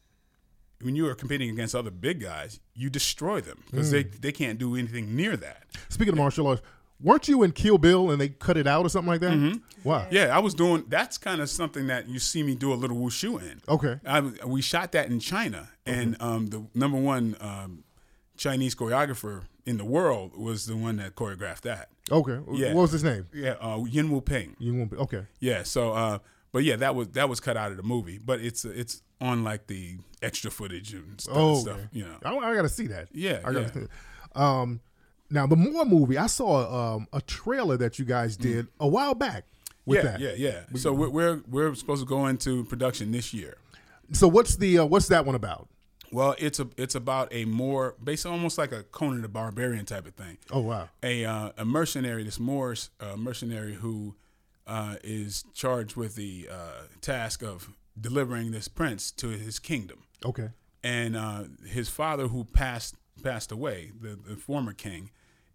when you are competing against other big guys, you destroy them because they, they can't do anything near that. Speaking of martial arts, weren't you in Kill Bill and they cut it out or something like that? Wow. Mm-hmm. Yeah, I was doing. That's kind of something that you see me do a little wushu in. Okay. I, we shot that in China, and um, the number one um, Chinese choreographer in the world was the one that choreographed that. Okay. Yeah. What was his name? Yeah, uh, Yin Wu Ping. You won't be, okay. Yeah. So, uh, but yeah, that was that was cut out of the movie, but it's it's on like the extra footage and stuff. Oh, stuff okay. you know. I, I got to see that. Yeah, I got to yeah. see it. Um, now the Moore movie, I saw um, a trailer that you guys did a while back with Mm. yeah, that. yeah, yeah. So we're, we're we're supposed to go into production this year. So what's the uh, what's that one about? Well, it's a it's about a more based almost like a Conan the Barbarian type of thing. Oh wow. A uh, a mercenary, this Moorish uh, mercenary who uh, is charged with the uh, task of delivering this prince to his kingdom, Okay. and uh, his father, who passed passed away, the, the former king,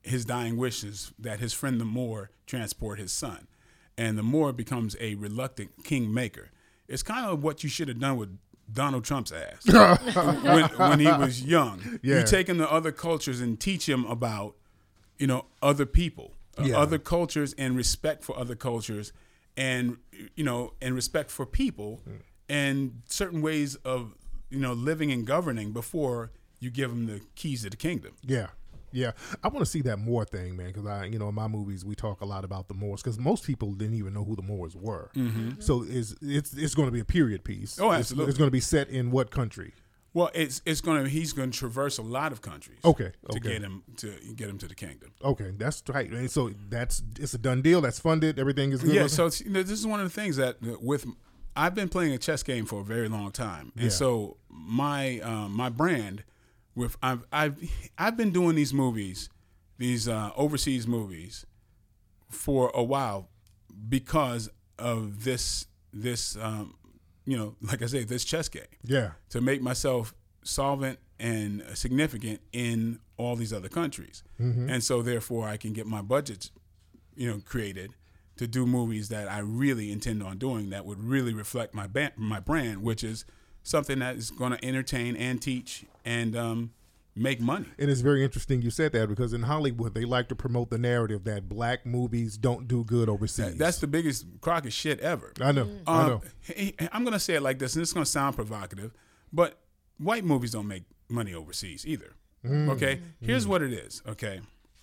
his dying wishes that his friend the Moor transport his son, and the Moor becomes a reluctant kingmaker. It's kind of what you should have done with Donald Trump's ass when, when he was young. Yeah. You take him to other cultures and teach him about, you know, other people, uh, Yeah. other cultures, and respect for other cultures, and you know, and respect for people, Mm. and certain ways of, you know, living and governing before you give him the keys to the kingdom. Yeah. Yeah, I want to see that Moor thing, man, because I, you know, in my movies we talk a lot about the Moors because most people didn't even know who the Moors were. Mm-hmm. So is it's it's going to be a period piece. Oh, It's- absolutely. It's, going to be set in what country? Well, it's it's gonna he's gonna traverse a lot of countries. Okay, To okay. get him to get him to the kingdom. Okay, that's right. And so that's it's a done deal. That's funded. Everything is good. Yeah. with it? So it's, you know, this is one of the things that uh, with I've been playing a chess game for a very long time, and Yeah. so my um, my brand with I've I've I've been doing these movies, these uh, overseas movies, for a while because of this this um, you know, like I say, this chess game. Yeah. To make myself solvent and significant in all these other countries. Mm-hmm. And so therefore I can get my budgets, you know, created to do movies that I really intend on doing that would really reflect my ba- my brand, which is something that is going to entertain and teach and um, make money. And it's very interesting you said that because in Hollywood they like to promote the narrative that black movies don't do good overseas. That- That's the biggest crock of shit ever. I know. I Um, know. hey, I'm going to say it like this, and it's going to sound provocative, but white movies don't make money overseas either. Mm. Okay? Here's what it is, okay?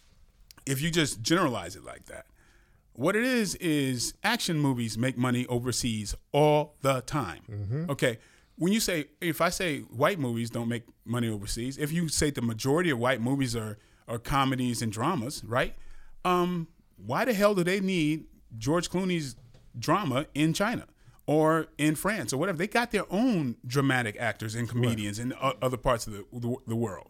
If you just generalize it like that, what it is is action movies make money overseas all the time. Mm-hmm. Okay? When you say, if I say white movies don't make money overseas, if you say the majority of white movies are, are comedies and dramas, right? Um, why the hell do they need George Clooney's drama in China or in France or whatever? They got their own dramatic actors and comedians in o- other parts of the, the, the world.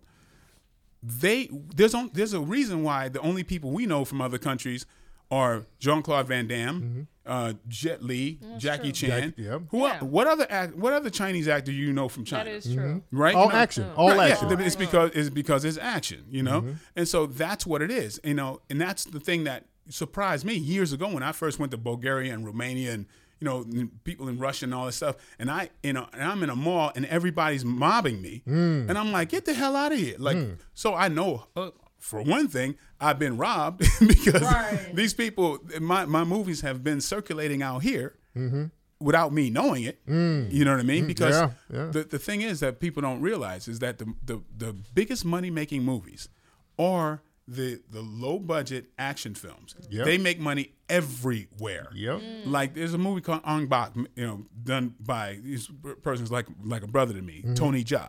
They there's on, there's a reason why the only people we know from other countries are Jean-Claude Van Damme, uh, Jet Li, Jackie Chan. Jack- yeah. Who, Yeah. What other act, what other Chinese actor you know from China? That is true. Right? All You know, action. All Right, yeah, action. it's because it's because it's action, you know, Mm-hmm. and so that's what it is, you know, and that's the thing that surprised me years ago when I first went to Bulgaria and Romania and you know people in Russia and all this stuff, and I you know and I'm in a mall and everybody's mobbing me, Mm. and I'm like, get the hell out of here, like so I know. Uh, for one thing, I've been robbed because Right. these people, my, my movies have been circulating out here Mm-hmm. without me knowing it. You know what I mean? Because Yeah, yeah. The, the thing is that people don't realize is that the the, the biggest money making movies are the the low budget action films. Yep. They make money everywhere. Yep. Like there's a movie called Ong Bak, you know, done by these persons like like a brother to me, Tony Jaa.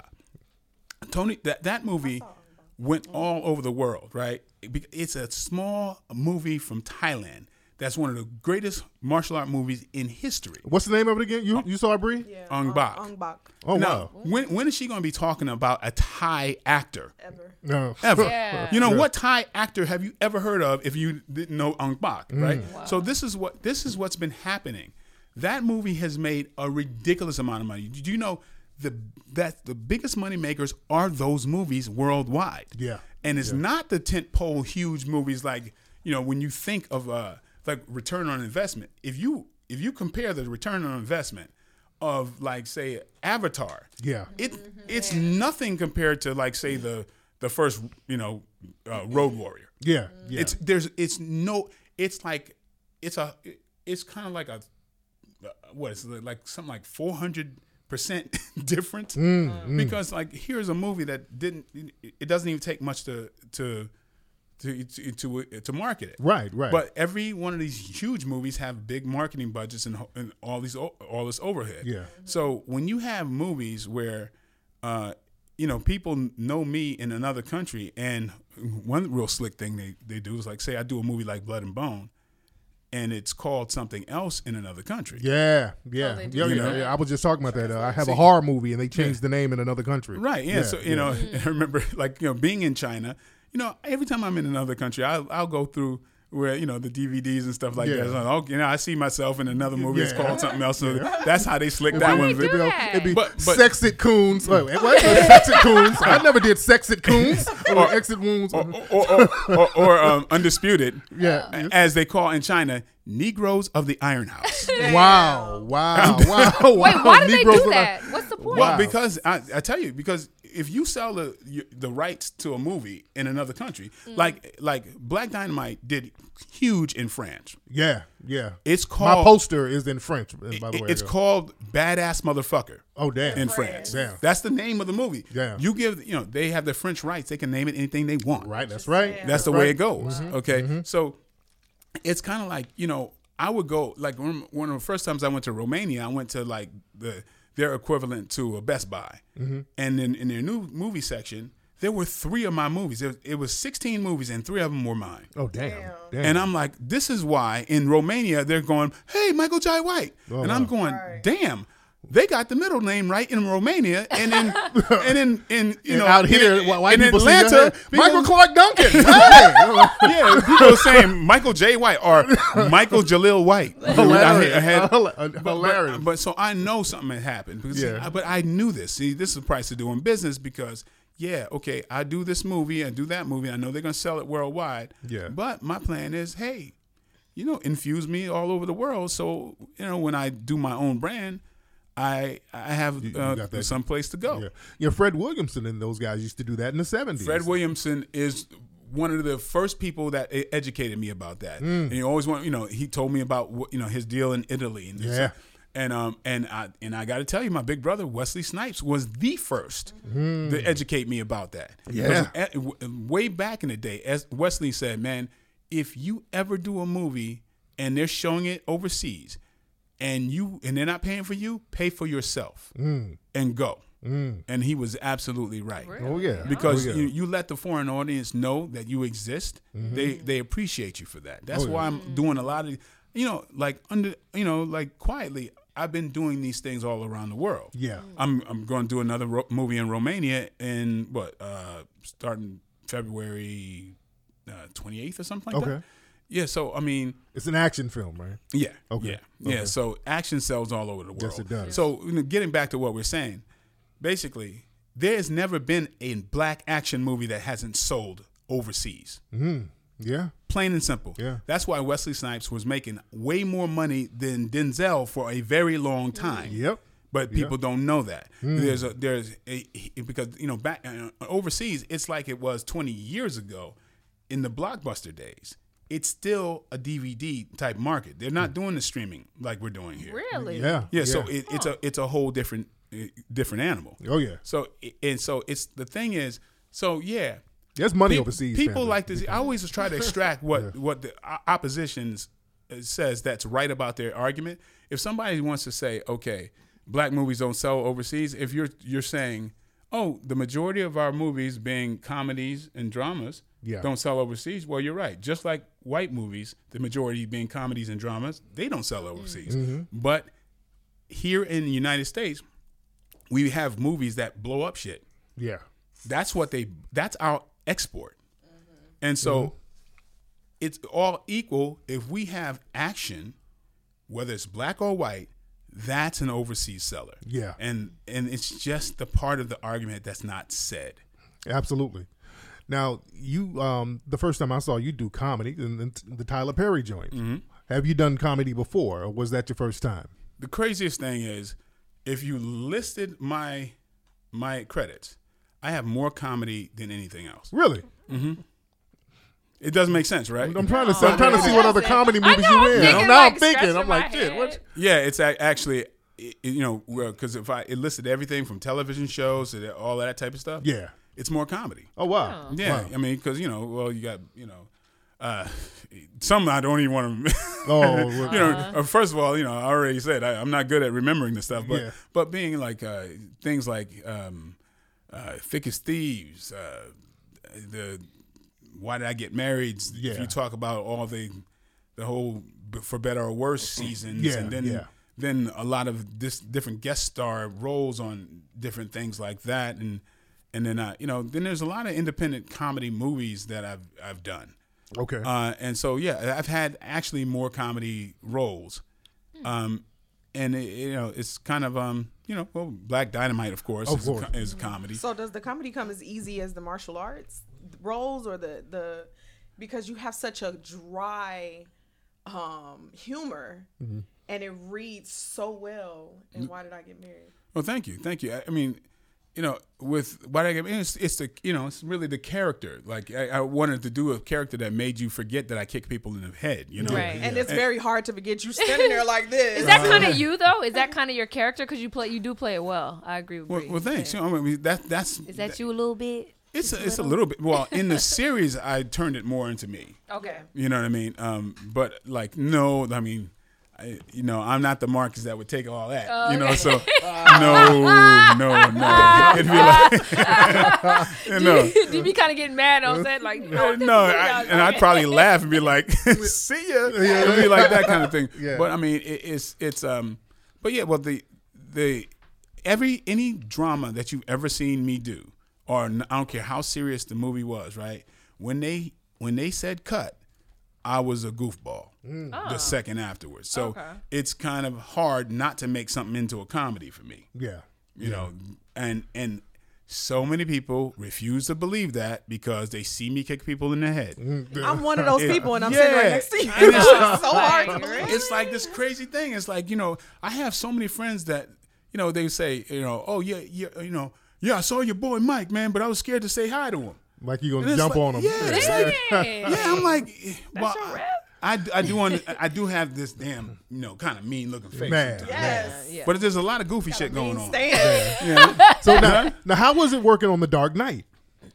Tony, that that movie went all over the world, right? It- It's a small movie from Thailand. That's one of the greatest martial art movies in history. What's the name of it again? You you saw it, Bree? Yeah, Ong uh, Bak. Ong Bak. Oh now, wow. when when is she going to be talking about a Thai actor Ever. No. ever? Yeah. You know Yeah. what Thai actor have you ever heard of if you didn't know Ong Bak, right? So this is what this is what's been happening. That movie has made a ridiculous amount of money. Did you know the that the biggest money makers are those movies worldwide? Yeah. And it's not the tentpole huge movies like, you know, when you think of uh like return on investment. If you if you compare the return on investment of like say Avatar, Yeah. it it's nothing compared to like say the the first, you know, uh, Road Warrior. Yeah. Yeah. It's there's it's no it's like it's a it's kind of like a uh, what is it like something like four hundred percent different because like here's a movie that didn't it doesn't even take much to to to to to, to market it. Right, right. But every one of these huge movies have big marketing budgets and, and all these o- all this overhead. Yeah. So when you have movies where uh you know people know me in another country, and one real slick thing they they do is like say I do a movie like Blood and Bone, and it's called something else in another country. Yeah, yeah, they do yeah, that. yeah, yeah. I was just talking about that. Uh, I have a See- horror movie, and they changed the name in another country. Right. Yeah. so you know, I remember like you know being in China. You know, every time I'm in another country, I'll, I'll go through where you know the D V Ds and stuff like Yeah. that. So, okay, you know, I see myself in another movie. It's Yeah. called something else. So that's how they slick that Why one. they do It'd be, that? it'd be But- but- Sex It Coons. Wait, wait, what? Sex It Coons. I never did Sex It Coons or Exit Wounds. Or, or, or, or, or um, undisputed, Yeah. as they call in China, Negroes of the Iron House. Wow, wow, wow, wow. Wait, why do they Negroes do are that? What's the point? Well, Wow. because I, I tell you, because if you sell the you- the rights to a movie in another country, like like Black Dynamite did huge in France. Yeah, yeah. It's My called poster is in French, by the way. it's called Badass Motherfucker. Oh, damn. In France. Damn. That's the name of the movie. Damn. You give you know, they have the French rights, they can name it anything they want. Right, that's right. That's the right. way it goes. Okay. So it's kind of like, you know, I would go like one one of the first times I went to Romania, I went to like the their equivalent to a Best Buy. And then in their new movie section, there were three of my movies. It was, it was sixteen movies and three of them were mine. Oh, damn. damn. And I'm like, this is why in Romania they're going, hey, Michael J. White. Oh, and I'm wow. going, damn, they got the middle name right in Romania. And in, and in, in you And know, out here, in, wh- white in people see your Atlanta, head. Michael people- Clark Duncan. Hey. yeah, people are saying Michael J. White or Michael Jalil White. Hilarious. I had- Hilarious. But, but so I know something had happened. Because see, Yeah. I- but I knew this. See, this is the price of doing business because, yeah, okay, I do this movie, I do that movie. I know they're going to sell it worldwide. Yeah. But my plan is, hey, you know, infuse me all over the world. So, you know, when I do my own brand, I I have you uh, got that. some place to go. Yeah. yeah, Fred Williamson and those guys used to do that in the seventies. Fred Williamson is one of the first people that e- educated me about that. Mm. And he always want, you know, he told me about what, you know, his deal in Italy and this. Yeah. And um and I and I got to tell you, my big brother Wesley Snipes was the first to educate me about that. Mm. Yeah. Because, uh, w- way back in the day, as Wesley said, man, if you ever do a movie and they're showing it overseas, and you and they're not paying for you, pay for yourself and go. And he was absolutely right. Oh, yeah. Because Oh, yeah. you, you let the foreign audience know that you exist. They they appreciate you for that. That's Oh, yeah. why I'm doing a lot of, you know, like under, you know, like quietly. I've been doing these things all around the world. Yeah. I'm I'm going to do another ro- movie in Romania in what uh, starting February twenty-eighth or something like Okay. that. Yeah. So I mean. It's an action film, right? Yeah. Okay. Yeah. Yeah. Okay. So action sells all over the world. Yes, it does. So you know, getting back to what we're saying, basically, there has never been a black action movie that hasn't sold overseas. Yeah. Plain and simple. Yeah. That's why Wesley Snipes was making way more money than Denzel for a very long time. Yep. But people don't know that. Hmm. There's a there's a because you know back uh, overseas it's like it was twenty years ago in the blockbuster days. It's still a D V D type market. They're not doing the streaming like we're doing here. Really? Yeah. Yeah, so it, it's a it's a whole different uh, different animal. Oh, yeah. So and so it's the thing is so yeah. There's money Pe- overseas. People family. like to. I always try to extract what what the o- opposition says that's right about their argument. If somebody wants to say, okay, black movies don't sell overseas, if you're you're saying, oh, the majority of our movies being comedies and dramas Yeah. don't sell overseas, well, you're right. Just like white movies, the majority being comedies and dramas, they don't sell overseas. But here in the United States, we have movies that blow up shit. Yeah. That's what they. That's our export, and so it's all equal. If we have action, whether it's black or white, that's an overseas seller. Yeah. and and it's just the part of the argument that's not said. Absolutely. Now, you, um, the first time I saw you do comedy, in the, the Tyler Perry joint. Mm-hmm. Have you done comedy before, or was that your first time? The craziest thing is, if you listed my my credits, I have more comedy than anything else. Really? It doesn't make sense, right? I'm trying to. I'm trying to see what other comedy I movies know, you I'm in. thinking, now like, I'm thinking. scratching I'm like, my shit. head. What? Yeah, it's a- actually, it, you know, because if I it listed everything from television shows to the- all that type of stuff. Yeah. it's more comedy. Oh wow. Yeah, Wow. I mean, because you know, well, you got you know, uh, some I don't even want to. Oh, you know, uh, first of all, you know, I already said I, I'm not good at remembering this stuff, but Yeah. but being like uh, things like um, uh, Thick as Thieves, uh, the Why Did I Get Married? Yeah. If you talk about all the the whole B- For Better or Worse seasons, Yeah, and then yeah. then a lot of this different guest star roles on different things like that, and and then I, you know, then there's a lot of independent comedy movies that I've I've done. Okay. Uh, and so yeah, I've had actually more comedy roles, um, and it, you know it's kind of um, you know well Black Dynamite of course, Of is, course. A, is a comedy. So does the comedy come as easy as the martial arts roles, or the the because you have such a dry um, humor Mm-hmm. and it reads so well. And Why Did I Get Married? Well, thank you, thank you. I, I mean, you know, with what I mean, it's, it's the you know, it's really the character. Like I, I wanted to do a character that made you forget that I kick people in the head. You know, Right. And it's very hard to forget you standing there like this. Is that kind of you though? Is that kind of your character? Because you play, you do play it well. I agree with Well, Bree. well thanks. You know, I mean, that that's Is that you a little bit? It's a, it's a little bit. Well, in the series, I turned it more into me. Okay. You know what I mean? Um, but like, no, I mean, I, you know, I'm not the Marcus that would take all that. Oh, you know, okay. so no, no, no. It'd be like, you know, Do you be kind of getting mad on set? Like, no, no, I, and I'd probably laugh and be like, "See ya." It'd be like that kind of thing. Yeah. But I mean, it, it's it's um, but yeah, well, the the every any drama that you've ever seen me do, or n- I don't care how serious the movie was, right? When they when they said cut, I was a goofball the second afterwards. So Okay. it's kind of hard not to make something into a comedy for me. Yeah. You know, and and so many people refuse to believe that because they see me kick people in the head. I'm one of those Yeah. people, and I'm sitting right Yeah. next to you. And it's- It's so hard to believe. It's like this crazy thing. It's like, you know, I have so many friends that, you know, they say, you know, oh yeah, yeah, you know, yeah, I saw your boy Mike, man, but I was scared to say hi to him. Like you And gonna it's jump like- on them. yeah, it's like- Dang. Yeah, I'm like, well, your rep. I, I do want I do have this damn, you know, kind of mean looking face. Man. sometimes. Yes. Yeah. But there's a lot of goofy shit going on. Stand. Yeah. So now, now, how was it working on the Dark Knight?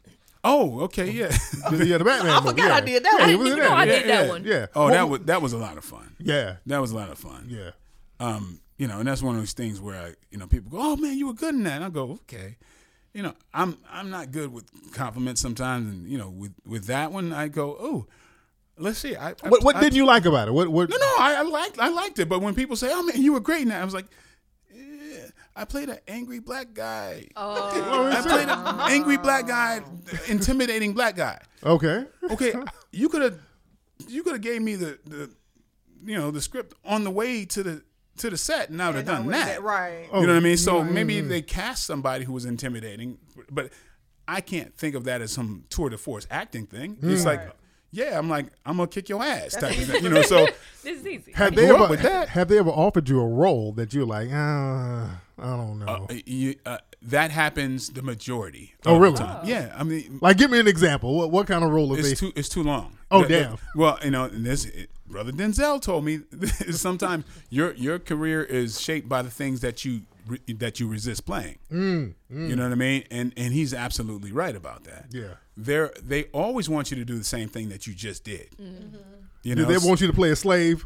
Oh, okay, yeah. The- yeah, the Batman. I movie, forgot yeah. I did that Yeah, one. he was You in know I that. did that one. Yeah. Oh, Well, that was that was a lot of fun. Yeah. That was a lot of fun. Yeah. Um, you know, and that's one of those things where I, you know, people go, "Oh man, you were good in that." And I go, "Okay." You know, I'm I'm not good with compliments sometimes, and you know, with with that one, I go, "Oh, let's see." I, I What What I, didn't you like about it? What What? No, no, I, I liked I liked it, but when people say, "Oh man, you were great in that," I was like, eh, "I played an angry black guy. Oh. I played an angry black guy, intimidating black guy." Okay. Okay, you could have you could have gave me the, the you know the script on the way to the to the set, and I would have And I done would've that. said, right. You know what I mean? So mm, maybe mm. they cast somebody who was intimidating, but I can't think of that as some tour de force acting thing. It's like, yeah, I'm like I'm gonna kick your ass type of thing. You know, so This is easy. Have I they grew ever up with that. Have they ever offered you a role that you're like, ah, I don't know? uh, you, uh, that happens the majority. Oh, of really? The time. Yeah, I mean, Like, give me an example. What What kind of role have they? it's too it's too long. Oh, The- the- damn. Well, you know, and this it, brother Denzel told me sometimes your your career is shaped by the things that you re, that you resist playing. Mm, You know what I mean? And and he's absolutely right about that. Yeah. They they always want you to do the same thing that you just did. You Do know, they want you to play a slave?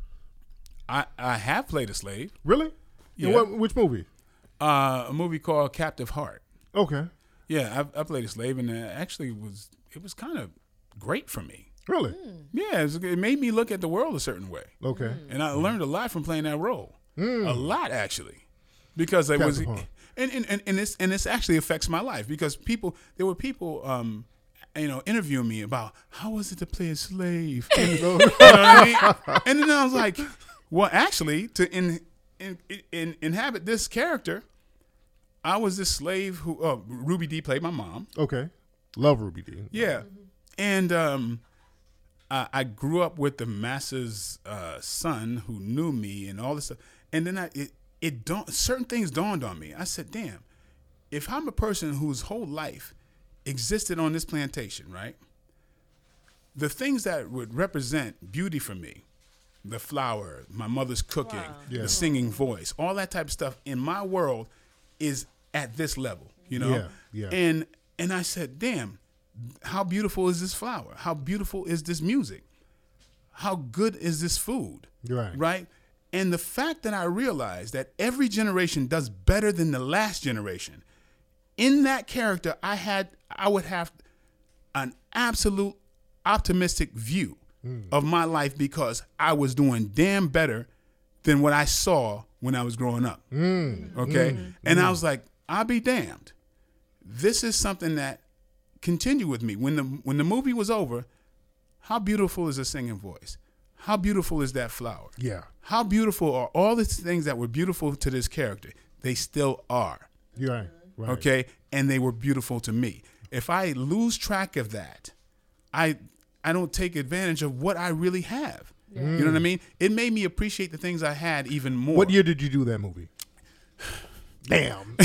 I I have played a slave. Really? In Yeah. what, which movie? Uh, a movie called Captive Heart. Okay. Yeah, I, I played a slave, and it actually was it was kind of great for me. Really? Yeah, it, was, it made me look at the world a certain way. Okay. And I learned a lot from playing that role. A lot, actually, because it was, Captain Hart. and and and, and this and this actually affects my life because people there were people, um, you know, interviewing me about how was it to play a slave, and, you know what I mean? And then I was like, well, actually, to in, in, in inhabit this character, I was this slave who uh, Ruby Dee played my mom. Okay. Love Ruby D. Yeah, and um, I, I grew up with the masses' uh, son who knew me and all this stuff. And then I, it it dawned, certain things dawned on me. I said, "Damn, if I'm a person whose whole life existed on this plantation, right? The things that would represent beauty for me, the flower, my mother's cooking, Yeah. the singing voice, all that type of stuff in my world is at this level, you know? Yeah, yeah. And and I said, damn, how beautiful is this flower? How beautiful is this music? How good is this food? Right. Right? And the fact that I realized that every generation does better than the last generation, in that character, I had I would have an absolute optimistic view of my life because I was doing damn better than what I saw when I was growing up. Okay? And I was like, I'll be damned. This is something that continued with me. When the when the movie was over, how beautiful is a singing voice? How beautiful is that flower? Yeah. How beautiful are all the things that were beautiful to this character? They still are. You're right. Right. Okay, and they were beautiful to me. If I lose track of that, I I don't take advantage of what I really have. You know what I mean? It made me appreciate the things I had even more. What year did you do that movie? Damn.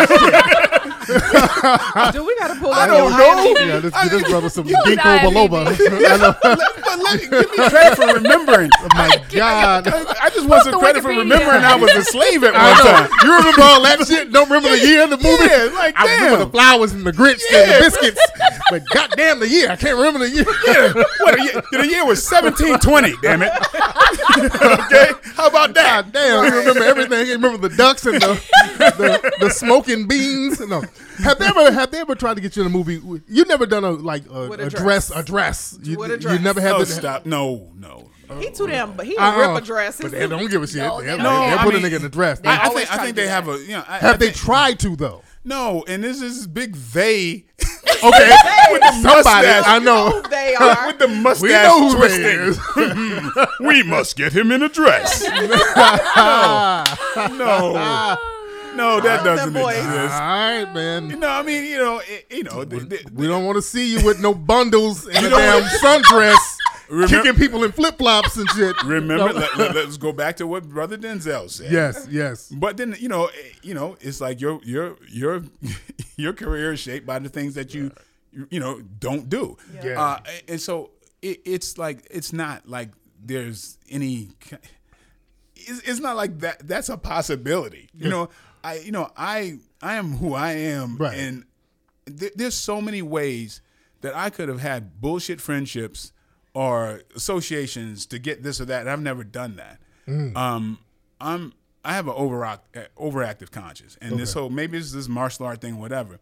Do we gotta pull I out don't your know. IMDb? Yeah, this, this brother some was ginkgo biloba. I know. But let me give me credit for remembering. Oh my God. I just want some the credit for Wikipedia? remembering I was a slave at I one know. time. You remember all that shit? Don't remember the year of the movie? Yeah, like, I remember damn. the flowers and the grits Yeah. and the biscuits. But goddamn the year. I can't remember the year. Yeah, what a year, the year was seventeen twenty, damn it. Okay, how about that? God damn, you remember everything. You remember the ducks and the the, the smoking beans. No. Have they ever have they ever tried to get you in a movie? You never done a like a, With a a dress. dress a dress. You, With a you dress. never had No, to stop. No, no. He too damn, but he Uh-uh. a rip a dress. But they don't give a shit. No, they they they, don't. they I put mean, a nigga in a dress. I, I always think I try think to they do have that. a you know. I, have I they think, tried to though? No, and this is big they. Okay, With the somebody mustache. I know. Who they are. With the mustache We know who twisting. they is. We must get him in a dress. no, no, no, that doesn't voice. All exist. right, man. You know, I mean, you know, it, you know, the, the, We don't want to see you with no bundles and a know damn what? sundress, Remember- kicking people in flip flops and shit. remember. No. let, let, let's go back to what Brother Denzel said. Yes, yes. But then you know, eh, you know, it's like your your your your career is shaped by the things that you you, you know don't do. Yeah. Uh, and so it, it's like it's not like there's any. It's, it's not like that. That's a possibility. You Yeah. know, I you know I I am who I am, Right. and th- there's so many ways that I could have had bullshit friendships or associations to get this or that. And I've never done that. Mm. Um, I'm I have an overact, uh, overactive conscience, and this whole maybe it's this martial art thing, whatever.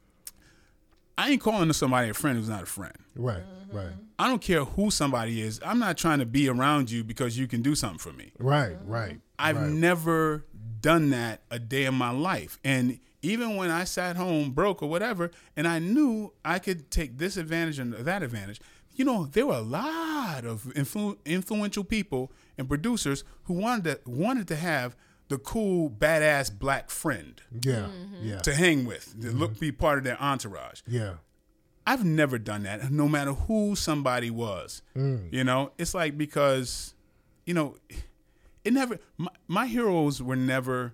I ain't calling to somebody a friend who's not a friend. Right, right, I don't care who somebody is. I'm not trying to be around you because you can do something for me. right, right. I've right. never done that a day in my life. And even when I sat home broke or whatever, and I knew I could take this advantage and that advantage, you know, there were a lot of influ- influential people and producers who wanted to, wanted to have the cool, badass black friend Yeah, yeah, to hang with, to look, be part of their entourage. yeah. I've never done that, no matter who somebody was. Mm. You know, it's like because, you know, it never. My, my heroes were never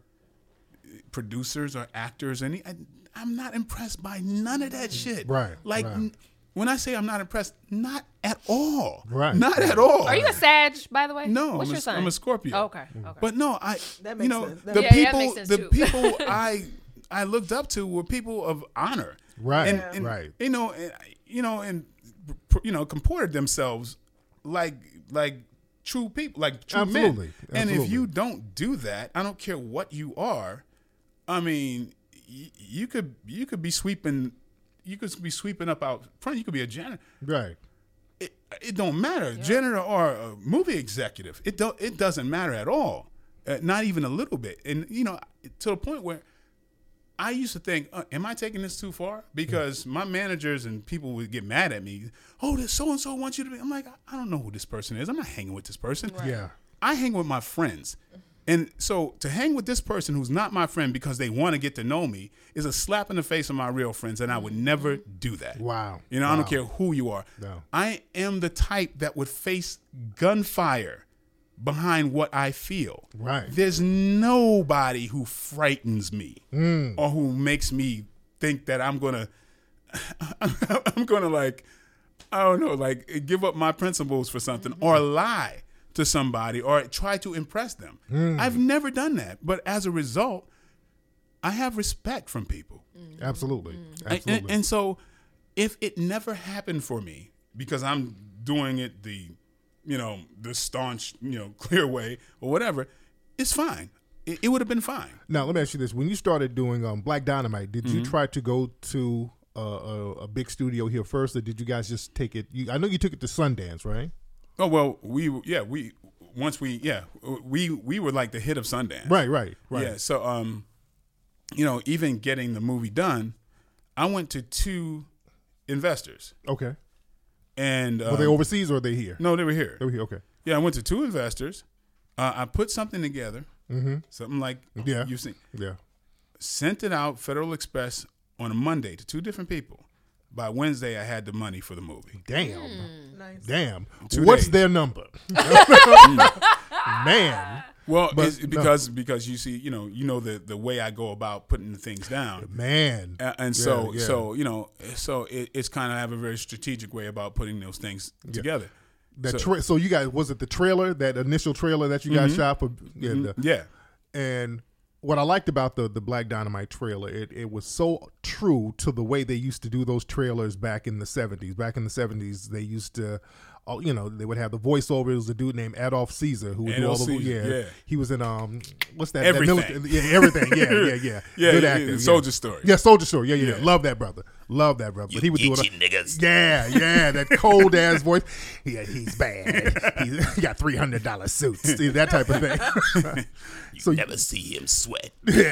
producers or actors. Or any, I, I'm not impressed by none of that shit. Right, Like right. n- when I say I'm not impressed, not at all. Right, Not right. at all. Are you a Sag, by the way? No, What's I'm your a, sign? I'm a Scorpio. Oh, okay, okay. But no, I That you makes know sense. the Yeah, yeah, that people makes sense the too. people I I looked up to were people of honor. Right, And, Yeah. and, right. You know, and, you know, and you know, comported themselves like like true people, like true Absolutely, men. And if absolutely. you don't do that, I don't care what you are. I mean, y- you could you could be sweeping, you could be sweeping up out front. You could be a janitor. Right. It, it don't matter, janitor or a movie executive. It don't. It doesn't matter at all. Uh, not even a little bit. And you know, to the point where I used to think, uh, am I taking this too far? Because my managers and people would get mad at me. Oh, this so and so wants you to be. I'm like, I don't know who this person is. I'm not hanging with this person. Yeah. I hang with my friends. And so to hang with this person who's not my friend because they want to get to know me is a slap in the face of my real friends, and I would never do that. Wow. You know, I Wow. don't care who you are. No. I am the type that would face gunfire behind what I feel. Right. There's nobody who frightens me Mm. or who makes me think that I'm gonna I'm gonna like I don't know, like give up my principles for something Mm-hmm. or lie to somebody or try to impress them. Mm. I've never done that. But as a result, I have respect from people. Absolutely. I- Absolutely. And, and so if it never happened for me because I'm doing it the, you know, the staunch, you know, clear way or whatever, it's fine. It, it would have been fine. Now, let me ask you this: when you started doing um, Black Dynamite, did Mm-hmm. you try to go to uh, a, a big studio here first, or did you guys just take it? You, I know you took it to Sundance, right? Oh, well, we, yeah, we, once we, yeah, we, we were like the hit of Sundance. Right, right, right. Yeah. So, um, you know, even getting the movie done, I went to two investors. Okay. And um, Were they overseas or are they here? No, they were here. They were here. Okay. Yeah, I went to two investors. Uh, I put something together, Mm-hmm. something like Yeah. you've seen. Yeah. Sent it out Federal Express on a Monday to two different people. By Wednesday, I had the money for the movie. Damn. Nice. Damn. Two What's days. their number? Man. Well, But it's because because you see, you know, you know the the way I go about putting the things down. Man. Uh, and so, Yeah, yeah. so you know, so it, it's kind of have a very strategic way about putting those things together. That so, tra- so you guys, was it the trailer, that initial trailer that you guys Mm-hmm. shot for? Yeah. the- yeah, And what I liked about the the Black Dynamite trailer, it, it was so true to the way they used to do those trailers back in the seventies. Back in the seventies, they used to, uh, you know, they would have the voiceover. It was a dude named Adolf Caesar who would do all Adolf the Caesar, yeah. yeah. He was in um what's that? Everything. That military, yeah, everything. Yeah, yeah, yeah. Yeah, Good yeah, actor. yeah, yeah. Soldier Story. Yeah, Soldier Story. Yeah, yeah, yeah. Yeah. Love that brother. Love that brother. But he would do it. itchy niggas. Yeah, yeah, that cold ass voice. Yeah, he's bad. He's, he got three hundred dollar suits. See, that type of thing. so Never see him sweat.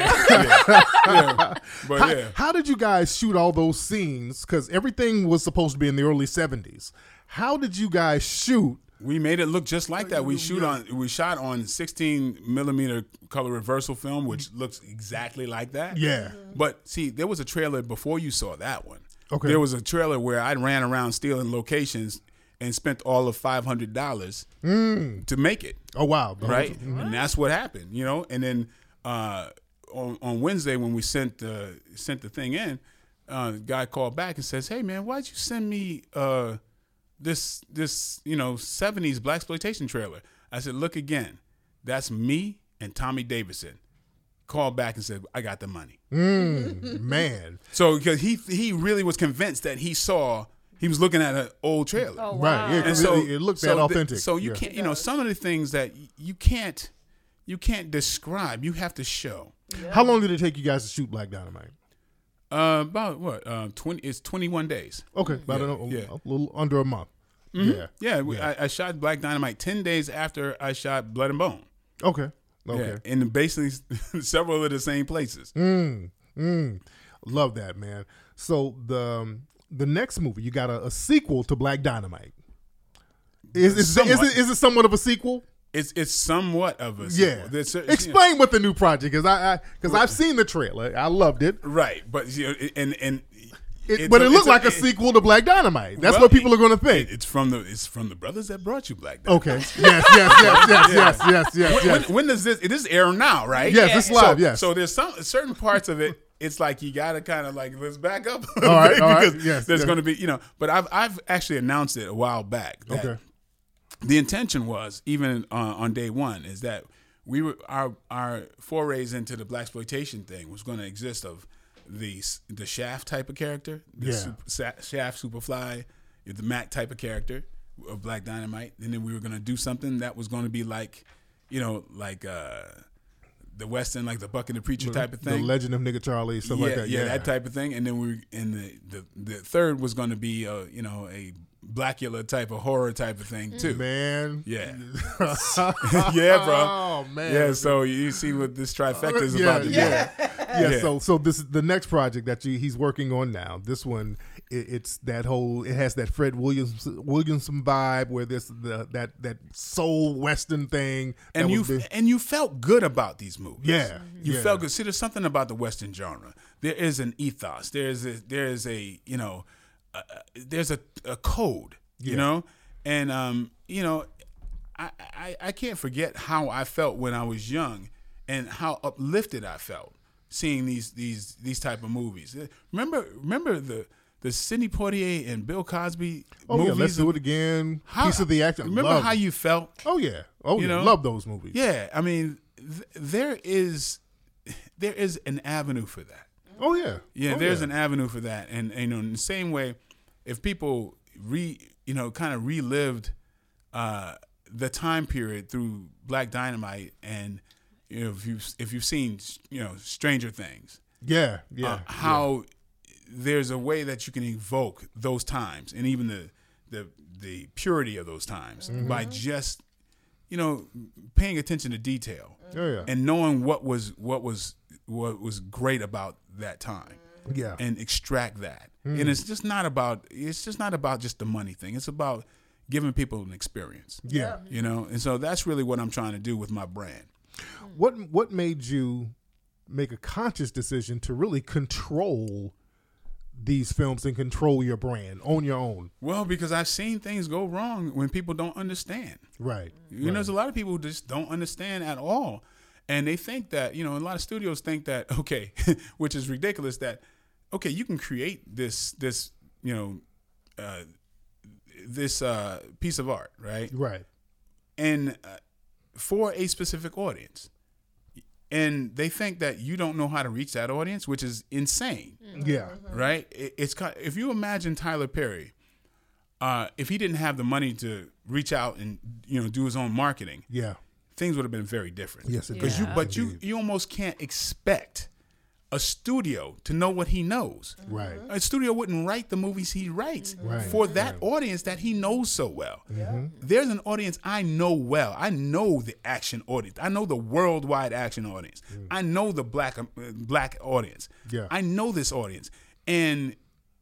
yeah. But how, yeah, how did you guys shoot all those scenes? Because everything was supposed to be in the early seventies. How did you guys shoot? we made it look just like that. We shoot on we shot on sixteen millimeter color reversal film, which looks exactly like that. Yeah. But see, there was a trailer before you saw that one. Okay. There was a trailer where I ran around stealing locations and spent all of five hundred dollars to make it. Oh wow! Right, and that's what happened, you know. And then uh, on on Wednesday when we sent the sent the thing in, uh, the guy called back and says, "Hey man, why'd you send me uh, this this you know seventies blaxploitation trailer?" I said, "Look again, that's me and Tommy Davidson." Called back and said, "I got the money." Mm, man, So because he he really was convinced that he saw. He was looking at an old trailer. Oh, wow. right? Yeah, And 'cause so it, it looked so that the- authentic. so you Yeah. can't, you know, some of the things that y- you can't, you can't describe. You have to show. How long did it take you guys to shoot Black Dynamite? Uh, about what? Uh, twenty. It's twenty-one days. Okay, about Yeah, a, a- yeah. a little under a month. Yeah. Yeah, we, I, I shot Black Dynamite ten days after I shot Blood and Bone. Okay. Okay. Yeah, in basically several of the same places. Mm, mm. Love that, man. So the um, the next movie, you got a, a sequel to Black Dynamite. Is is, is Somewhat. it is it somewhat of a sequel? It's it's somewhat of a Yeah. sequel. There's cer- Explain what the new project is. I because I've seen the trailer. I loved it. right, but you know, and and It, it's but a- it looked it's a- like a it- sequel to Black Dynamite. That's well, what people are going to think. it- It's from the it's from the brothers that brought you Black Dynamite. Okay. Yes. Yes. Yes. Yes. Yes. Yes. Yes. When, Yes. when, when does this? It is air now, right? Yes, it's live, So, yes. So there's some certain parts of it. It's like you got to kind of like let's back up a little All right, bit all right, because yes, there's yes. going to be you know. But I've I've actually announced it a while back. That Okay. The intention was even uh, on day one is that we were our our forays into the blaxploitation thing was going to exist of the s- the Shaft type of character, the Yeah. super, Sa- Shaft Superfly, the Mac type of character of Black Dynamite, and then we were going to do something that was going to be like, you know, like uh, the Western, like the Buck and the Preacher type of The thing. Legend of Nigga Charlie, stuff yeah, like that. yeah, Yeah, that type of thing. And then we and the the, the third was going to be uh, you know a Blackula type of horror type of thing too. Man. Yeah. yeah, bro. Oh man. Yeah, so you see what this trifecta is yeah, about to be. yeah. yeah. Yeah. So, so this is the next project that you, he's working on now. This one, it, it's that whole. It has that Fred Williams Williamson vibe, where this the that that soul western thing. And that you was big- and you felt good about these movies. Yeah, You yeah. felt good. See, there's something about the Western genre. There is an ethos. There is a there is a you know, uh, there's a, a code. You Yeah. know, and um, you know, I, I I can't forget how I felt when I was young, and how uplifted I felt seeing these these these type of movies. Remember remember the the Sidney Poitier and Bill Cosby oh movies. yeah, let's do it again. How- Piece of the action. Remember Love how it. you felt? Oh yeah. Oh you yeah. know? Love those movies. Yeah, I mean, th- there is there is an avenue for that. Oh yeah. Yeah, Oh, there's yeah. an avenue for that, and, and you know, in the same way, if people re you know kind of relived uh, the time period through Black Dynamite, and you know if you if you've seen you know Stranger Things, Yeah. Yeah. uh, how there's a way that you can evoke those times and even the the the purity of those times by just you know paying attention to detail yeah. Oh, yeah. and knowing what was what was what was great about that time. Yeah. and extract that. And it's just not about it's just not about just the money thing. It's about giving people an experience. Yeah. You know, and so that's really what I'm trying to do with my brand. What what made you make a conscious decision to really control these films and control your brand on your own? Well, because I've seen things go wrong when people don't understand. Right. You know, right. there's a lot of people who just don't understand at all. And they think that, you know, a lot of studios think that, okay, which is ridiculous, that, okay, you can create this, this, you know, uh, this uh, piece of art, right? Right. And uh, for a specific audience. And they think that you don't know how to reach that audience, which is insane. Yeah. Right? It, it's kind if you imagine Tyler Perry, uh, if he didn't have the money to reach out and, you know, do his own marketing, Yeah. things would have been very different. Yes, it Because did. you, but you, Indeed. you almost can't expect a studio to know what he knows. Right. A studio wouldn't write the movies he writes Right. for that audience that he knows so well. There's an audience I know well. I know the action audience. I know the worldwide action audience. I know the black uh, black audience. Yeah. I know this audience, and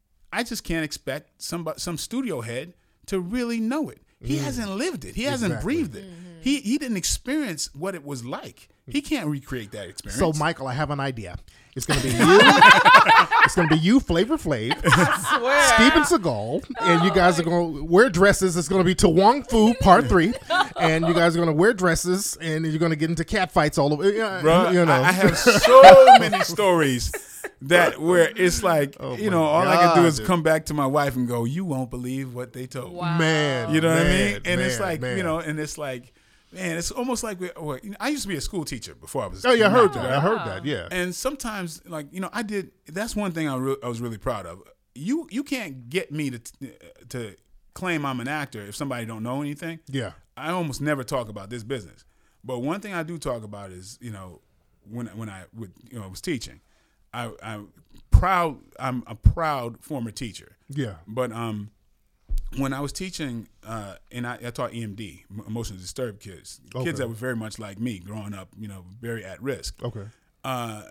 I just can't expect somebody, some studio head to really know it. He hasn't lived it. He hasn't Exactly. breathed it. He he didn't experience what it was like. He can't recreate that experience. So, Michael, I have an idea. It's going to be you. It's going to be you, Flavor Flav, Swear. Steven Seagal, and you guys are going to wear dresses. It's going to be To Wong Fu Part Three, and you guys are going to wear dresses, and you're going to get into cat fights all over. Uh, Bruh, you know, I, I have so many stories that where it's like, you know, all I can do God. is come back to my wife and go, "You won't believe what they told me." Wow. man, You know what I man, mean? And it's man, like, man. you know, and it's like, man, it's almost like we, or, you know, I used to be a school teacher before I was. Oh yeah, I heard not, that. I heard that. Yeah. And sometimes, like, you know, I did. That's one thing I, re- I was really proud of. You you can't get me to to claim I'm an actor if somebody don't know anything. Yeah. I almost never talk about this business. But one thing I do talk about is, you know, when when I would you know was teaching, I I'm proud. I'm a proud former teacher. Yeah. But um, when I was teaching, uh, and I, I taught E M D, emotionally disturbed kids, Okay. kids that were very much like me, growing up, you know, very at risk. Okay. Uh,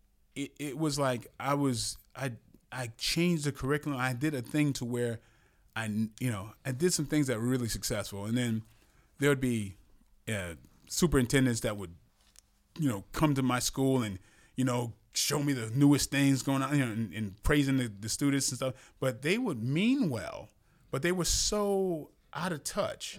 it it was like I was I I changed the curriculum. I did a thing to where I you know I did some things that were really successful, and then there would be uh, superintendents that would you know come to my school and you know show me the newest things going on, you know, and, and praising the, the students and stuff. But they would mean well, but they were so out of touch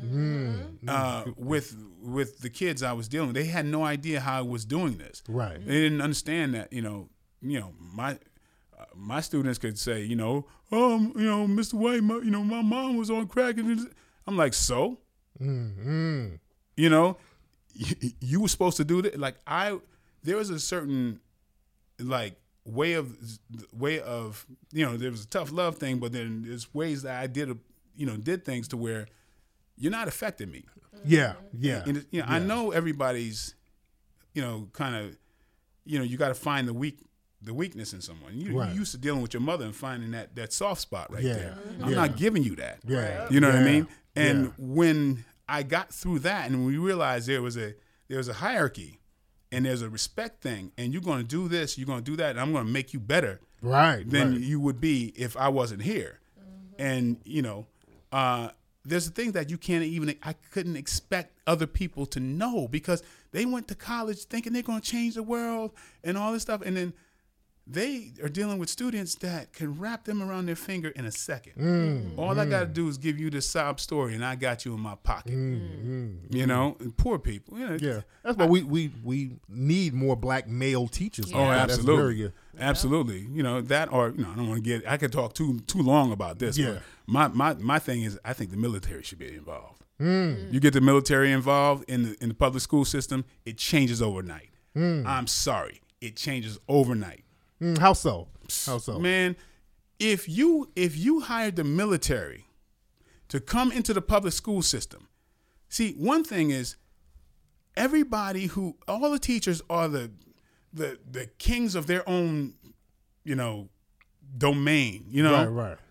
uh, with with the kids I was dealing with. They had no idea how I was doing this. Right. They didn't understand that, you know, you know, my uh, my students could say, you know, um, you know, Mister White, my, you know, my mom was on crack, and I'm like, so, Mm-hmm. you know, you, you were supposed to do that. Like I, there was a certain like way of way of you know, there was a tough love thing, but then there's ways that I did, a, you know, did things to where you're not affecting me. Yeah. Yeah. And, you know, I know everybody's, you know, kind of, you know, you got to find the weak, the weakness in someone. You, Right. you used to dealing with your mother and finding that that soft spot right Yeah. there. I'm Yeah. not giving you that. Yeah. You know what I Yeah. mean? And Yeah. when I got through that, and we realized there was a there was a hierarchy, and there's a respect thing, and you're going to do this, you're going to do that, and I'm going to make you better Right. than right. you would be if I wasn't here. And you know, uh, there's a thing that you can't even. I couldn't expect other people to know because they went to college thinking they're going to change the world and all this stuff, and then they are dealing with students that can wrap them around their finger in a second. Mm, All I got to do is give you the sob story, and I got you in my pocket. mm, You know, and poor people. You know, Yeah, that's why we, we we need more black male teachers. Oh, like that. That's absolutely, very good. absolutely. You know that, or you know, I don't want to get. I could talk too too long about this. Yeah. But my my my thing is, I think the military should be involved. Mm. You get the military involved in the in the public school system, it changes overnight. Mm. I'm sorry, it changes overnight. Mm, how so? How so? Man, if you if you hired the military to come into the public school system, see, one thing is everybody who all the teachers are the the the kings of their own, you know, domain. You know, Right, right.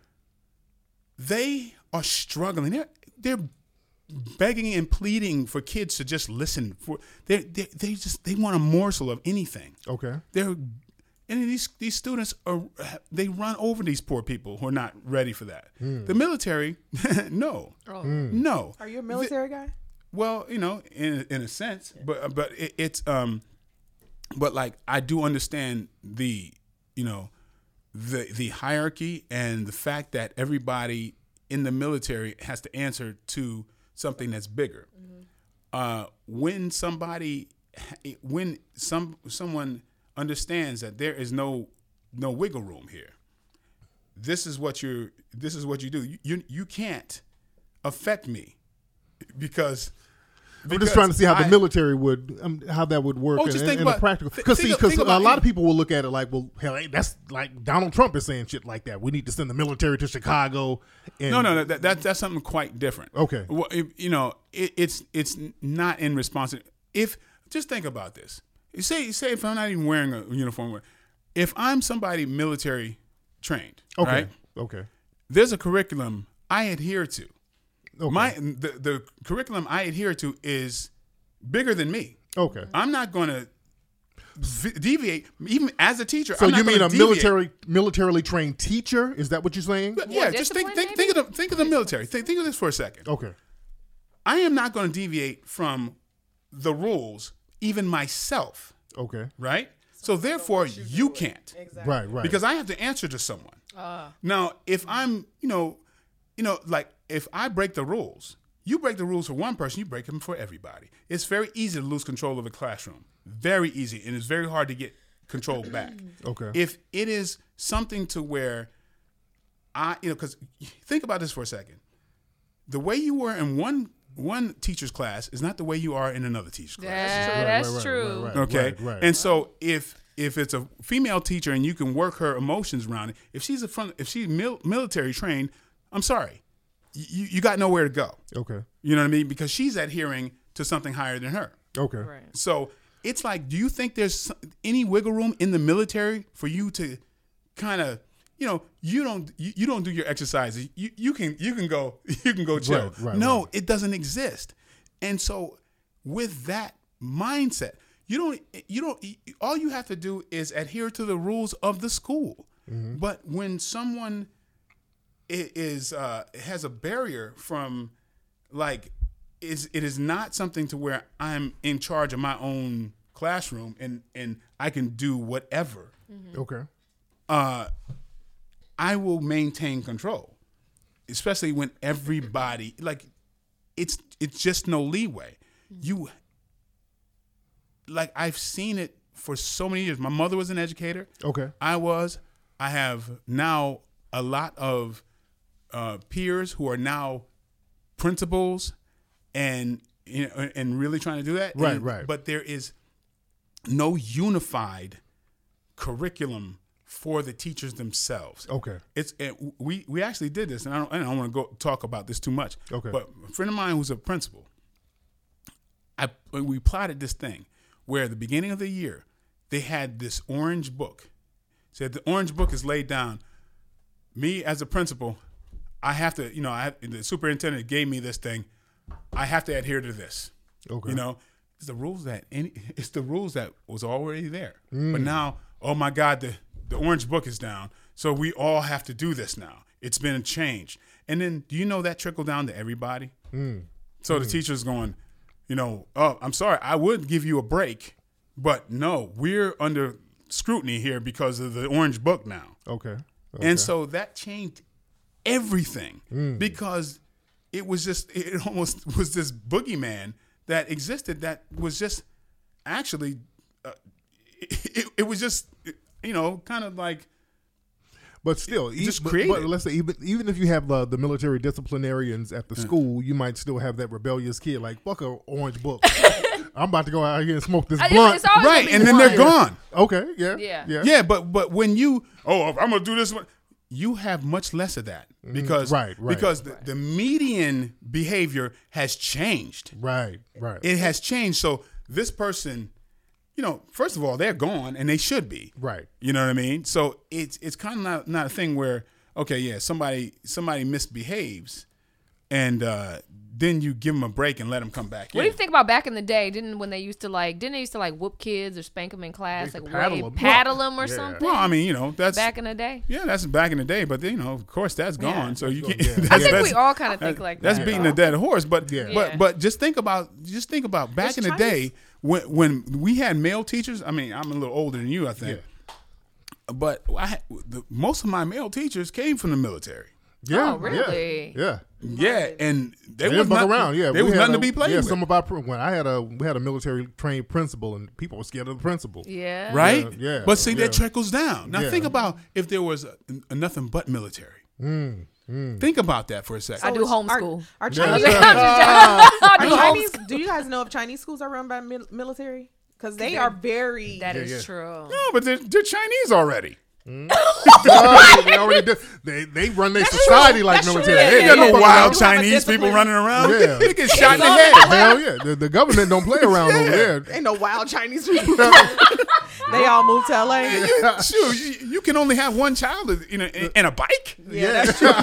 they are struggling. They're they're begging and pleading for kids to just listen. For they they they just they want a morsel of anything. Okay. They're And these these students are they run over these poor people who are not ready for that. Mm. The military, no, oh. mm. no. Are you a military the, guy? Well, you know, in in a sense, yeah. but but it, it's um, but like I do understand the you know the the hierarchy and the fact that everybody in the military has to answer to something that's bigger. Mm-hmm. Uh, when somebody, when some someone understands that there is no no wiggle room here, this is what you're. This is what you do. You you, you can't affect me because. I'm just trying to see how I, the military would, um, how that would work oh, in, just in, think in about, a practical. Because see, because a lot of people will look at it like, well, hell, hey, that's like Donald Trump is saying shit like that. We need to send the military to Chicago. And no, no, no, that, that that's something quite different. Okay, well, if, you know, it, it's it's not in response. To, if just think about this. You say say if I'm not even wearing a uniform, if I'm somebody military trained, okay, right? Okay, there's a curriculum I adhere to. Okay. My the, the curriculum I adhere to is bigger than me. Okay. I'm not going to v- deviate, even as a teacher. So I'm not you mean a deviate. military, militarily trained teacher? Is that what you're saying? But yeah, just think think, think of the think of the military. Think think of this for a second. Okay. I am not going to deviate from the rules, even myself. Okay. Right. So, so therefore, you, you can't. Exactly. Right. Right. Because I have to answer to someone. Uh. Now, if I'm, you know, you know, like. If I break the rules, you break the rules for one person, you break them for everybody. It's very easy to lose control of a classroom. Very easy. And it's very hard to get control back. Okay. If it is something to where I, you know, because think about this for a second. The way you were in one one teacher's class is not the way you are in another teacher's class. Yeah, that's right, right, true. Right, right, okay. Right, right. And so if if it's a female teacher and you can work her emotions around it, if she's a front, if she's mil- military trained, I'm sorry. You, you got nowhere to go. Okay. You know what I mean? Because she's adhering to something higher than her. Okay. Right. So it's like, do you think there's any wiggle room in the military for you to kind of, you know, you don't you, you don't do your exercises. You you can you can go you can go chill. Right, right, no, right. it doesn't exist. And so with that mindset, you don't you don't all you have to do is adhere to the rules of the school. Mm-hmm. But when someone It is uh, it has a barrier from, like, is it is not something to where I'm in charge of my own classroom and, and I can do whatever. Mm-hmm. Okay. Uh, I will maintain control, especially when everybody like, it's it's just no leeway. Mm-hmm. You like I've seen it for so many years. My mother was an educator. Okay. I was. I have now a lot of. Uh, peers who are now principals and you know, and really trying to do that. Right, and, right. But there is no unified curriculum for the teachers themselves. Okay. It's it, we we actually did this, and I don't, I don't want to go talk about this too much. Okay. But a friend of mine who's a principal, I we plotted this thing where at the beginning of the year they had this orange book. Said the orange book is laid down. Me as a principal, I have to, you know, I have, the superintendent gave me this thing. I have to adhere to this. Okay. You know, it's the rules that any, it's the rules that was already there. Mm. But now, oh my God, the, the orange book is down. So we all have to do this now. It's been changed. And then, do you know that trickled down to everybody? Mm. So mm. the teacher's going, you know, oh, I'm sorry, I would give you a break, but no, we're under scrutiny here because of the orange book now. Okay. okay. And so that changed everything mm. because it was just it almost was this boogeyman that existed that was just actually uh, it, it was just you know kind of like but still just even, created. But let's say even even if you have the, the military disciplinarians at the yeah. school, you might still have that rebellious kid like fuck a orange book. I'm about to go out here and smoke this blunt, right? And then they're gone. Okay, yeah, yeah, yeah, yeah. But but when you oh I'm gonna do this one. You have much less of that because right, right, because the, right. the median behavior has changed. Right, right. It has changed. So this person, you know, first of all, they're gone and they should be. Right. You know what I mean? So it's it's kind of not, not a thing where okay, yeah, somebody somebody misbehaves, and uh, then you give them a break and let them come back. What in. do you think about back in the day? Didn't when they used to like didn't they used to like whoop kids or spank them in class, They like paddle way, 'em. paddle them or Yeah. something? Well, I mean, you know, that's Back in the day. yeah, that's back in the day. But you know, of course, that's gone. Yeah. So you can't. Yeah. that's- I think that's- we all kind of think that- like that's that. beating a dead horse. But Yeah. but Yeah. but just think about just think about back It's in the Chinese. day when when we had male teachers. I mean, I'm a little older than you, I think. But I had, the, most of my male teachers came from the military. Yeah, Oh, really? Yeah. Yeah, and they, They was didn't fuck not, around. Yeah, there we was had nothing a- to be played Yeah, with. some of our pr- when I had a we had a military trained principal, and people were scared of the principal. Yeah. Right? Yeah, yeah, But see, yeah. that trickles down. Now Yeah. think about if there was a, a nothing but military. Mm, Think about that for a second. I do homeschool. Are, are Yeah. Chinese, I are do Chinese homeschool. do you guys know if Chinese schools are run by mil- military? Because they are very. That Yeah, is yeah. true. No, but they're, they're Chinese already. Oh, they already did. They they run their society like That's true. military. Yeah, They Ain't ain't got no no fucking wild around. have a Chinese people discipline. running around. Yeah. They get shot in the head. Hell yeah, the, the government don't play around over there. Ain't no wild Chinese people. They all moved to L A. You, shoot, you, you can only have one child in a, in a bike. Yeah, that's true.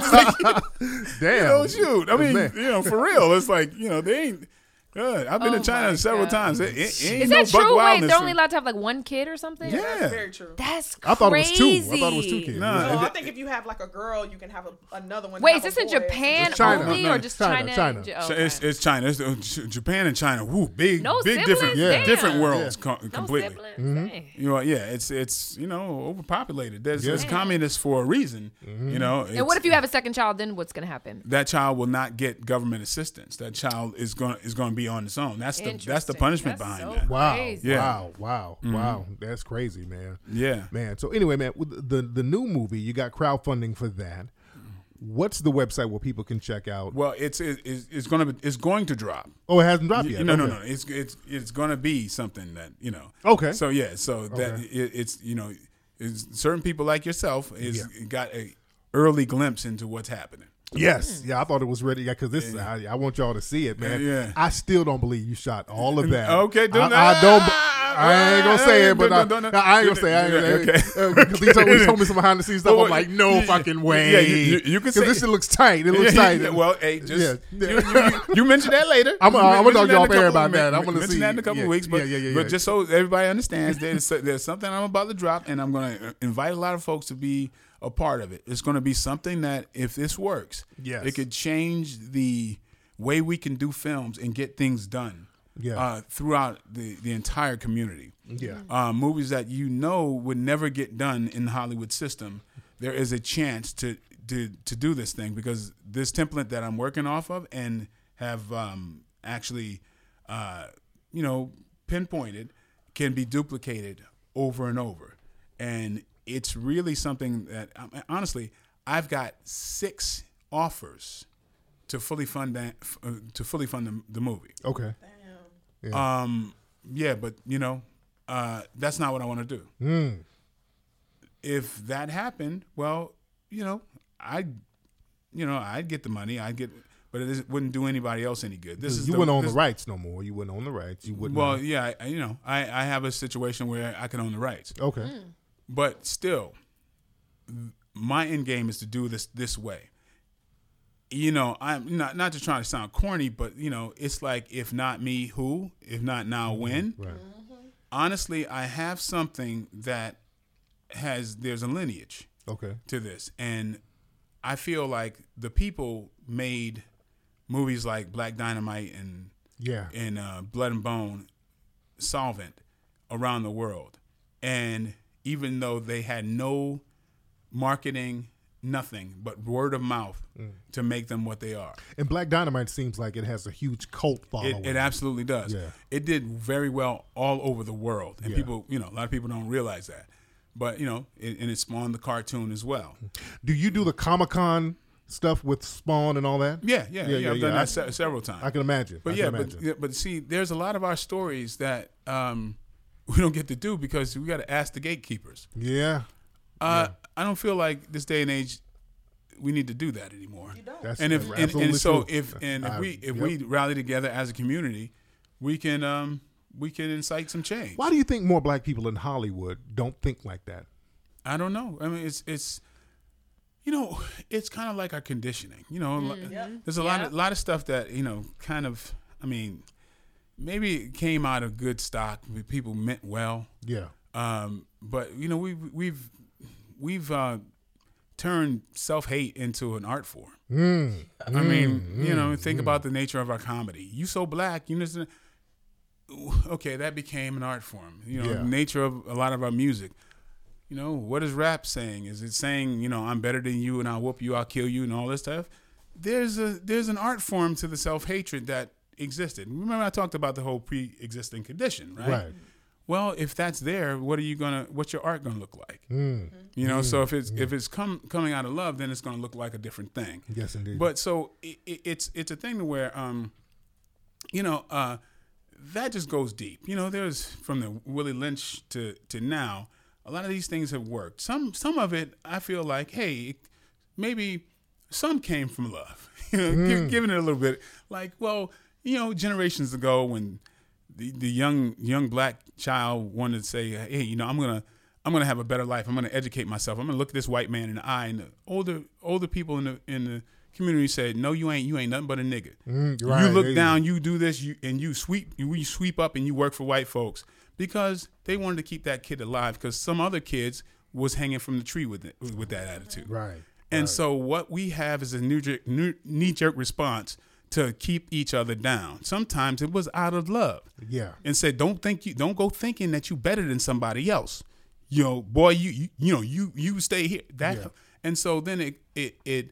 Damn. You know, shoot. I mean, Man. you know, for real. It's like, you know, they ain't. Good. I've been Oh to China my several God. times. It, it, it ain't Is no that buck true? Wait, wildness. they're only allowed to have like one kid or something? Yeah. That's very true. That's crazy. I thought it was two. I thought it was two kids. Nah, So it- I think if you have like a girl, you can have a, another one. Wait, have is this a in boy or Japan It's China. only No, no, or just China, China? China. Oh, So It's, okay. it's China. It's, uh, J- Japan and China. Woo, big, No big siblings? different, Yeah. different Damn. worlds Yeah. co- no completely. siblings. Dang. You know, yeah, it's it's you know overpopulated. There's Yeah. it's communist for a reason. You know, And what It's- if you have a second child? Then what's gonna happen? that child will not get government assistance? That child is going is going to be on its own. That's the that's the Interesting. punishment That's behind so that. Wow. Crazy. Yeah. Wow. Wow. Wow. That's crazy, man. Yeah. Man. So anyway, man, with the the new movie, you got crowdfunding for that. What's the website where people can check out? Well, it's it, it's, it's going to be, it's going to drop. Oh, it hasn't dropped yet. No, no, Okay. no. It's it's it's going to be something that you know. Okay. So yeah, so that Okay. it, it's you know, it's certain people like yourself is got a early glimpse into what's happening. Yes, yeah, I thought it was ready. Yeah, because this, I, I want y'all to see it, man. Yeah. I still don't believe you shot all of that. Okay, don't- I, I don't. Ah, I ain't gonna say it, but I, don't- don't- don't- I ain't gonna say. I ain't gonna say Okay. because he told me, he told me some behind the scenes stuff. Well, I'm like, no yeah, fucking way. yeah, you- you- you can 'Cause say- this shit looks tight. It looks Yeah, tight. yeah, well, hey, just Yeah, yeah. You, you, you mention that later. I'm- You I'm gonna mention talk that y'all in a fair couple- about that. I'm men- gonna mention see. that in a couple Yeah, weeks, but, yeah, yeah, yeah, but yeah. just so everybody understands, there's there's something I'm about to drop, and I'm going to invite a lot of folks to be a part of it. It's going to be something that, if this works, Yes. it could change the way we can do films and get things done. Yeah. Uh, throughout the, the entire community. Yeah. Uh, movies that you know would never get done in the Hollywood system, there is a chance to to to do this thing, because this template that I'm working off of and have um, actually, uh, you know, pinpointed can be duplicated over and over, and it's really something that um, honestly I've got six offers to fully fund that uh, to fully fund the, the movie. Okay. Um, yeah, but you know, uh, that's not what I want to do. Mm. If that happened, well, you know, I, you know, I'd get the money. I'd get, but it is, wouldn't do anybody else any good. This is You the, wouldn't own this, the rights no more. You wouldn't own the rights. You wouldn't. Well, own- yeah, I, you know, I, I have a situation where I can own the rights, okay. but still, my end game is to do this this way. You know, I'm not not to try to sound corny, but you know, it's like, if not me, who? If not now, when? Right. Honestly, I have something that has there's a lineage Okay. to this, and I feel like the people made movies like Black Dynamite and Yeah. and uh, Blood and Bone, Solvent, around the world, and even though they had no marketing, nothing but word of mouth Mm. to make them what they are. And Black Dynamite seems like it has a huge cult following. It, it absolutely does. Yeah. It did very well all over the world, and Yeah. people, you know, a lot of people don't realize that. But you know, it, and it spawned the cartoon as well. Do you do the Comic Con stuff with Spawn and all that? Yeah, yeah, yeah. yeah, I've yeah. done I- that se- several times. I can imagine. But I yeah, can but imagine. yeah, but see, there's a lot of our stories that um, we don't get to do because we got to ask the gatekeepers. Yeah. Uh, I don't feel like this day and age we need to do that anymore. That's And if and, absolutely and so true. if and if I- we if yep. we rally together as a community, we can um, we can incite some change. Why do you think more black people in Hollywood don't think like that? I don't know. I mean, it's it's you know, it's kind of like our conditioning. You know, Yep. there's a lot Yep. of lot of stuff that you know, kind of. I mean, maybe it came out of good stock. People meant well, Yeah. um, but you know, we've we've we've uh, turned self hate into an art form. Mm. I mean, you know, think about the nature of our comedy. You so black, you know. Okay, that became an art form. You know, Yeah. nature of a lot of our music. You know, what is rap saying? Is it saying, you know, I'm better than you and I'll whoop you, I'll kill you, and all this stuff? There's a there's an art form to the self hatred that existed. Remember, I talked about the whole pre-existing condition, right? Right. Well, if that's there, what are you gonna? What's your art gonna look like? Mm. You know, so if it's if it's come coming out of love, then it's gonna look like a different thing. Yes, indeed. But so it, it, it's it's a thing to where, um, you know, uh, that just goes deep. You know, there's from the Willie Lynch to to now, a lot of these things have worked. Some some of it, I feel like, hey, maybe some came from love. You know, give, giving it a little bit, like, well, you know, generations ago when the, the young young black child wanted to say, hey, you know, I'm gonna I'm gonna have a better life. I'm gonna educate myself. I'm gonna look at this white man in the eye. And the older older people in the in the community said, no, you ain't you ain't nothing but a nigga. Mm, right, you look there you down, you do this, you and you sweep you, you sweep up and you work for white folks because they wanted to keep that kid alive because some other kids was hanging from the tree with it, with that attitude. Right. And right. so what we have is a knee jerk response to keep each other down. Sometimes it was out of love. Yeah. And said, don't think you don't go thinking that you better than somebody else. You know, boy, you you, you know, you you stay here. That Yeah. and so then it it it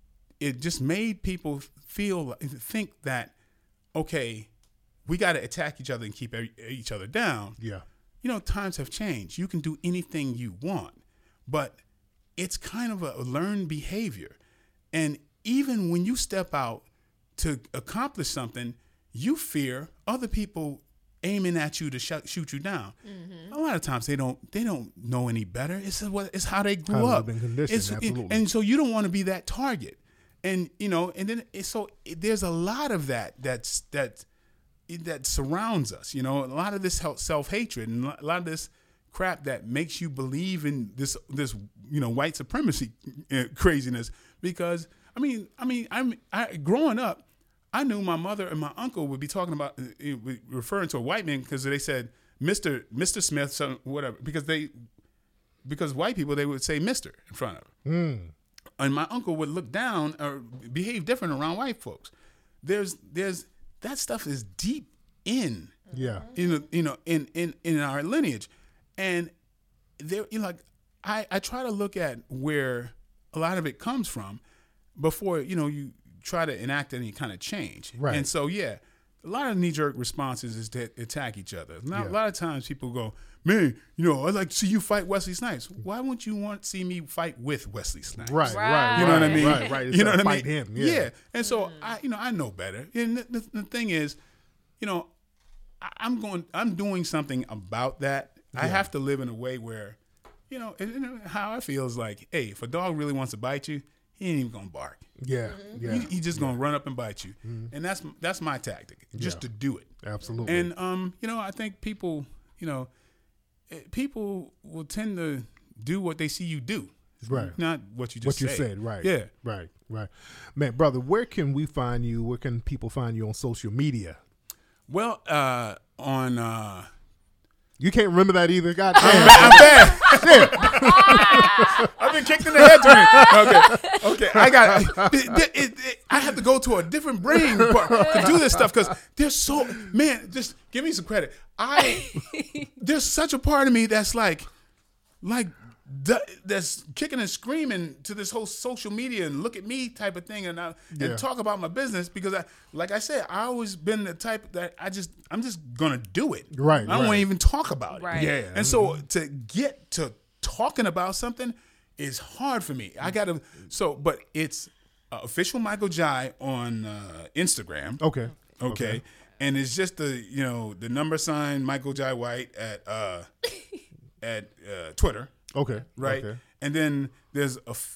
it just made people feel think that okay, we got to attack each other and keep e- each other down. Yeah. You know, times have changed. You can do anything you want, but it's kind of a learned behavior. And even when you step out to accomplish something, you fear other people aiming at you to sh- shoot you down. Mm-hmm. A lot of times they don't they don't know any better. It's what it's how they grew How they've up. been conditioned, It's- absolutely. and so you don't want to be that target. And you know, and then it, so it, there's a lot of that that's that that surrounds us. You know, a lot of this self hatred and a lot of this crap that makes you believe in this this you know white supremacy uh, craziness. Because I mean, I mean, I'm I, growing up, I knew my mother and my uncle would be talking about uh, referring to a white man because they said Mister Mister Smith, some whatever, because they because white people they would say Mister in front of him. Mm. And my uncle would look down or behave different around white folks. There's there's that stuff is deep in Yeah. you know you know in in, in our lineage, and there you know, like I I try to look at where a lot of it comes from before you know you try to enact any kind of change. Right. And so yeah, a lot of knee jerk responses is to attack each other. Now, Yeah. a lot of times people go, man, you know, I'd like to see you fight Wesley Snipes. Why wouldn't you want to see me fight with Wesley Snipes? Right, right, Right. You know what I mean? Right, right. You know what I mean? Fight him. Yeah. And so I, you know, I know better. And the, the, the thing is, you know, I, I'm going, I'm doing something about that. I have to live in a way where, you know, and, and how I feel is like, hey, if a dog really wants to bite you, he ain't even gonna bark. Yeah. Yeah. He, he just gonna run up and bite you, and that's that's my tactic, just Yeah. to do it. Absolutely. And um, you know, I think people, you know, eh, people will tend to do what they see you do, Right. not what you just what you say. said, right? Yeah. Right. Right. Man, brother, where can we find you? Where can people find you on social media? Well, uh, on uh, You can't remember that either. God I'm damn. bad. I'm bad. I've been kicked in the head too. Okay, okay. I got. It, it, it, it, I have to go to a different brain part to do this stuff because there's so man. Just give me some credit. I there's such a part of me that's like, like d- that's kicking and screaming to this whole social media and look at me type of thing and I, Yeah. and talk about my business because I, like I said, I always been the type that I just I'm just gonna do it. Right, I don't right. want to even talk about it. Right. Yeah. And so to get to talking about something is hard for me. I gotta so, but it's uh, official Michael Jai on uh, Instagram. Okay. Okay. And it's just the you know the number sign Michael Jai White at uh, at uh, Twitter, Okay. right? Okay. And then there's a f-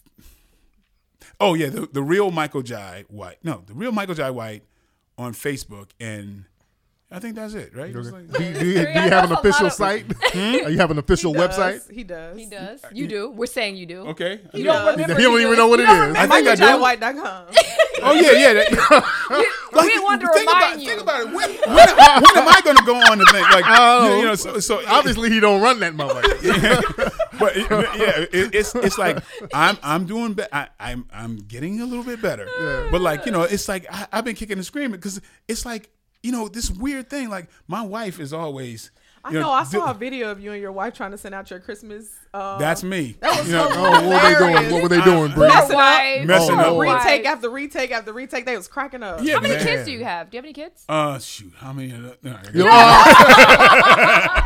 oh yeah the the real Michael Jai White no the real Michael Jai White on Facebook and I think that's it, right? It was like- Do you, do you, do you have an That's a official lot of- site? Are you have an official He does. website? He does. He does. You do. We're saying you do. okay. You Yeah. don't He remember. don't you even do know what it You don't is. remember. I think I do. white dot com. Oh yeah, yeah. That, We didn't want to think remind about, you. Think about it. When, when, when am I going to go on to think like? Oh, you know, so, so Obviously, he don't run that motherfucker. but it, yeah, it, it's it's like I'm I'm doing be- I, I'm I'm getting a little bit better. Yeah. But like you know, it's like I, I've been kicking and screaming because it's like you know this weird thing. Like my wife is always. I you know. I saw do- a video of you and your wife trying to send out your Christmas. Uh, That's me. That was you know, so Oh, what were they doing? What were they doing, Bree? Messing up. Wife. Messing Oh, up. wife. retake after retake after retake. They was cracking up. Yeah, How many man. kids do you have? Do you have any kids? Uh, shoot, how many? Uh, no, I You got- know,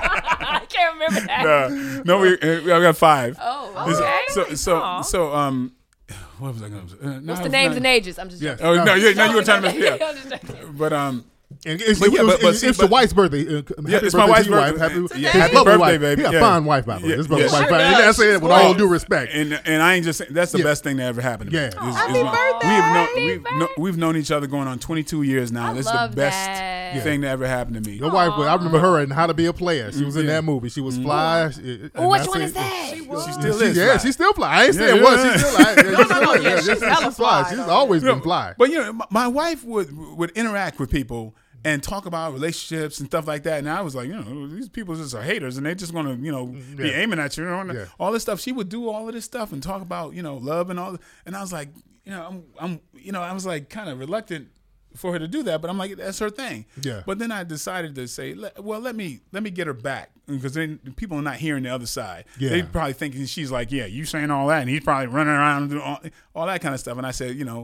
I can't remember that. uh, no, we uh, I got five. Oh, Is it- okay. So so Aw. so um, what was I going to say? Uh, no, What's I the was names not- and ages? I'm just Yes. joking. Oh no, you, no, you were trying to Yeah. yeah. I'm just joking. But um, And it's, But yeah, it was- but- but it's, see, it's the but- wife's birthday. Uh, happy Yeah, it's my birthday wife's to your wife. birthday. Happy, Yeah, his happy lovely birthday, wife. baby. He a Yeah. fine wife, by the way. Yeah, His lovely yeah. wife. Sure And does. I say it with all due respect. And and I ain't just saying that's the Yeah. best thing that ever happened to me. Yeah. Is- Happy is my- birthday. We've known Happy we've, kno- we've known each other going on twenty-two years now. I this love is the best that. thing that ever happened to me. Your wife, I remember her in How to Be a Player. She was in Yeah. that movie. She was fly. and Oh, which I one said- is that? She was. She still She- is. yeah, fly. she's still fly. I ain't saying Yeah, what. yeah. She's still fly. Yeah, she's no, still no, fly. yeah, Yeah, she's she's hella fly. fly, She's though. always You know, been fly. But you know, my, my wife would would interact with people and talk about relationships and stuff like that. And I was like, you know, these people just are haters and they're just gonna, you know, be Yeah. aiming at you. You know, Yeah. all this stuff. She would do all of this stuff and talk about, you know, love and all. And I was like, you know, I'm, I'm you know, I was like kind of reluctant for her to do that, but I'm like, that's her thing. Yeah. But then I decided to say, let, well, let me let me get her back because then people are not hearing the other side. Yeah. They probably thinking she's like, yeah, you saying all that, and he's probably running around and doing all, all that kind of stuff. And I said, you know,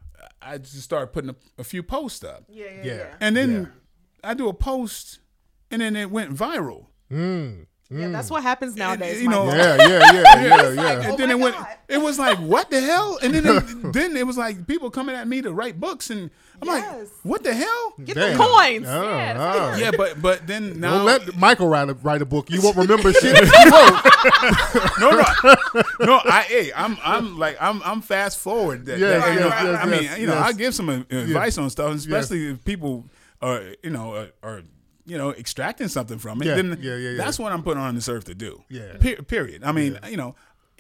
I just started putting a, a few posts up, Yeah, yeah, Yeah. yeah. and then Yeah. I do a post, and then it went viral. Mm. Yeah, that's what happens nowadays. you know, Michael. Yeah, yeah, yeah, yeah, yeah. And Oh then my it went. God. It was like, what the hell? And then it, then it was like people coming at me to write books, and I'm like, Yes. what the hell? Get Damn. the coins. Oh, Yeah, that's oh. what Yeah, but but then now Don't let Michael write a, write a book. You won't remember shit that you wrote. no, no, no. I, hey, I'm, I'm like, I'm, I'm fast forward. That, Yes, that, you know, yes, I, yes, I mean, yes, you know, yes. I give some uh, advice on stuff, especially if people are, you know, are, are you know, extracting something from it. Yeah, Then yeah, yeah, yeah. that's what I'm put on this earth to do. Yeah. Per- period. I mean, you know,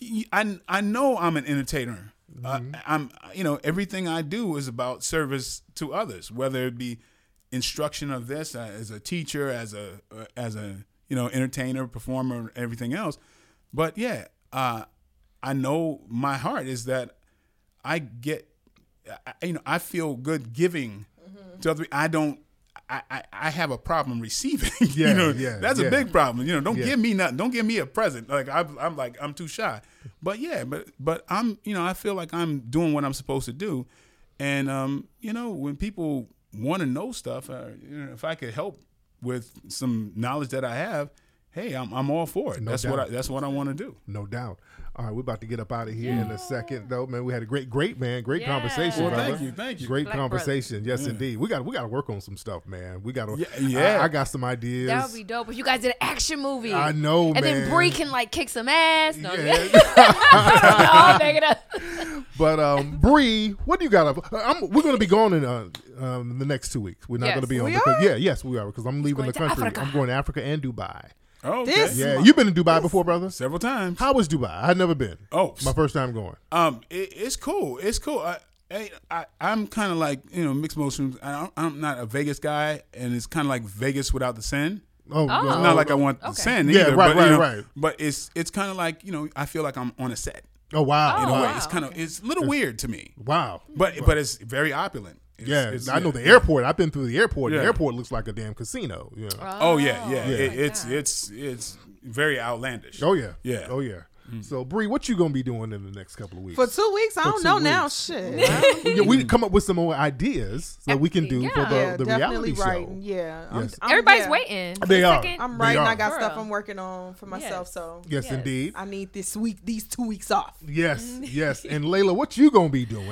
I, I know I'm an entertainer. Mm-hmm. Uh, I'm, you know, everything I do is about service to others, whether it be instruction of this uh, as a teacher, as a, uh, as a, you know, entertainer, performer, everything else. But yeah, uh, I know my heart is that I get, I, you know, I feel good giving Mm-hmm. to other. I don't. I, I, I have a problem receiving. Yeah, you know, yeah, that's yeah. a big problem. You know, don't Yeah. give me nothing. Don't give me a present. Like I'm, I'm like I'm too shy. But yeah, but but I'm, you know, I feel like I'm doing what I'm supposed to do, and um, you know, when people want to know stuff, uh, you know, if I could help with some knowledge that I have, hey, I'm I'm all for it. No that's doubt. what I, that's what I want to do. No doubt. All right, we're about to get up out of here in a second, though, man. We had a great, great man, great Yeah. conversation, Well, brother. thank you, thank you. Great Black conversation, yes, Yeah. indeed. We got, we got to work on some stuff, man. We got to. Yeah, yeah. I, I got some ideas. That would be dope. If you guys did an action movie. I know, and man. then Bree can like kick some ass. No, Yeah. no, make it up. But um, Bree, what do you got? Up? I'm, we're going to be gone in uh, um, the next two weeks. We're not Yes. going to be on. We because, are? yeah, yes, we are because I'm leaving going the to country. Africa. I'm going to Africa and Dubai. Oh, okay. This- Yeah, you've been to Dubai before, brother. several times. How was Dubai? I'd never been. Oh, my first time going. Um, it, it's cool. It's cool. I, I, I I'm kind of like you know mixed emotions. I don't, I'm not a Vegas guy, and it's kind of like Vegas without the sin. Oh, Oh. no, Not like I want okay. the sin Yeah, either. right, but, you right, know, right. But it's it's kind of like you know I feel like I'm on a set Oh wow, in a Oh, way. wow, It's kind of okay. it's a little weird to me, wow. but but it's very opulent. It's, Yeah, it's- I know yeah. the airport. I've been through the airport. Yeah. The airport looks like a damn casino. Yeah. Oh yeah, yeah. Oh, It, like it's that. it's it's very outlandish. Oh yeah. Yeah. Oh yeah. So Bree, what you gonna be doing in the next couple of weeks? For two weeks, I For don't two know now. weeks. Shit. yeah, we come up with some more ideas that we can do for Yeah. the, yeah, the definitely reality show. writing. Yeah, I'm- Yes. I'm- Everybody's yeah. waiting. for They the are. second. I'm They writing. are. I got For stuff real. I'm working on for myself. Yes. So Yes, Yes. indeed. I need this week, these two weeks off. Yes, yes. And Layla, what you gonna be doing?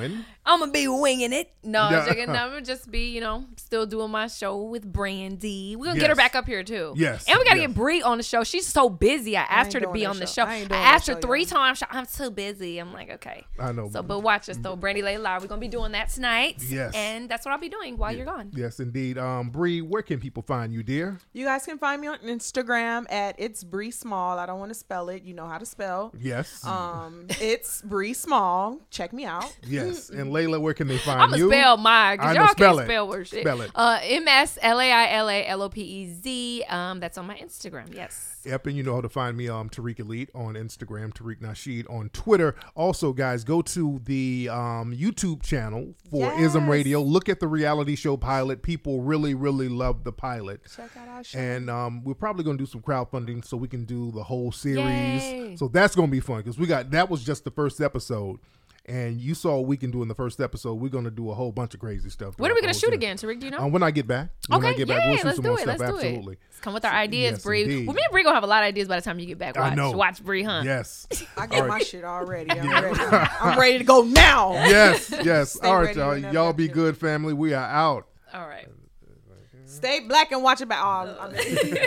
I'm gonna be winging it. No, Yeah. I'm gonna just be, you know, still doing my show with Brandy. We're gonna get her Yes. back up here too. Yes, and we gotta yes. get Bree on the show. She's so busy. I asked ain't her to doing be that on the show. show. I I, ain't doing asked that her show, three y'all. times. She- I'm too busy. I'm like, okay. I know. So, but watch us though, Brandy Lay Live. We're gonna be doing that tonight. Yes. and that's what I'll be doing while you're gone. Yes, indeed. Um, Bree, where can people find you, dear? You guys can find me on Instagram at it's Bree Small. I don't want to spell it. You know how to spell. Yes. Um, it's Bree Small. Check me out. yes. And Layla, where can they find I'm gonna you? spell mine I because know, y'all spell can't it. spell word shit. Spell it. Uh, M S L A I L A L O P E Z. Um, that's on my Instagram. Yes. Yep, and you know how to find me, um, Tariq Elite on Instagram, Tariq Nasheed on Twitter. Also, guys, go to the um, YouTube channel for Ism Yes. Radio. Look at the reality show pilot. People really, really love the pilot. Check out our show. And um, we're probably going to do some crowdfunding so we can do the whole series. Yay. So that's going to be fun because we got that was just the first episode. And you saw what we can do in the first episode. We're going to do a whole bunch of crazy stuff. When are we throughout gonna the shoot whole again, Tariq? Do you know? series. Um, when I get back. When Okay, I get back, yeah, we'll shoot let's some do more it. stuff. Let's do Absolutely. it. Let's come with our ideas, yes, Bree. indeed. Well, me and Bree gonna have a lot of ideas by the time you get back. I Watch, know. watch Bree, huh? Yes. I got All right. my shit already. I'm ready. I'm ready to go now. Yes, yes. Stay All right, ready y'all. whenever Y'all I be feel good, family. We are out. All right. Stay black and watch it back. Oh, I'm-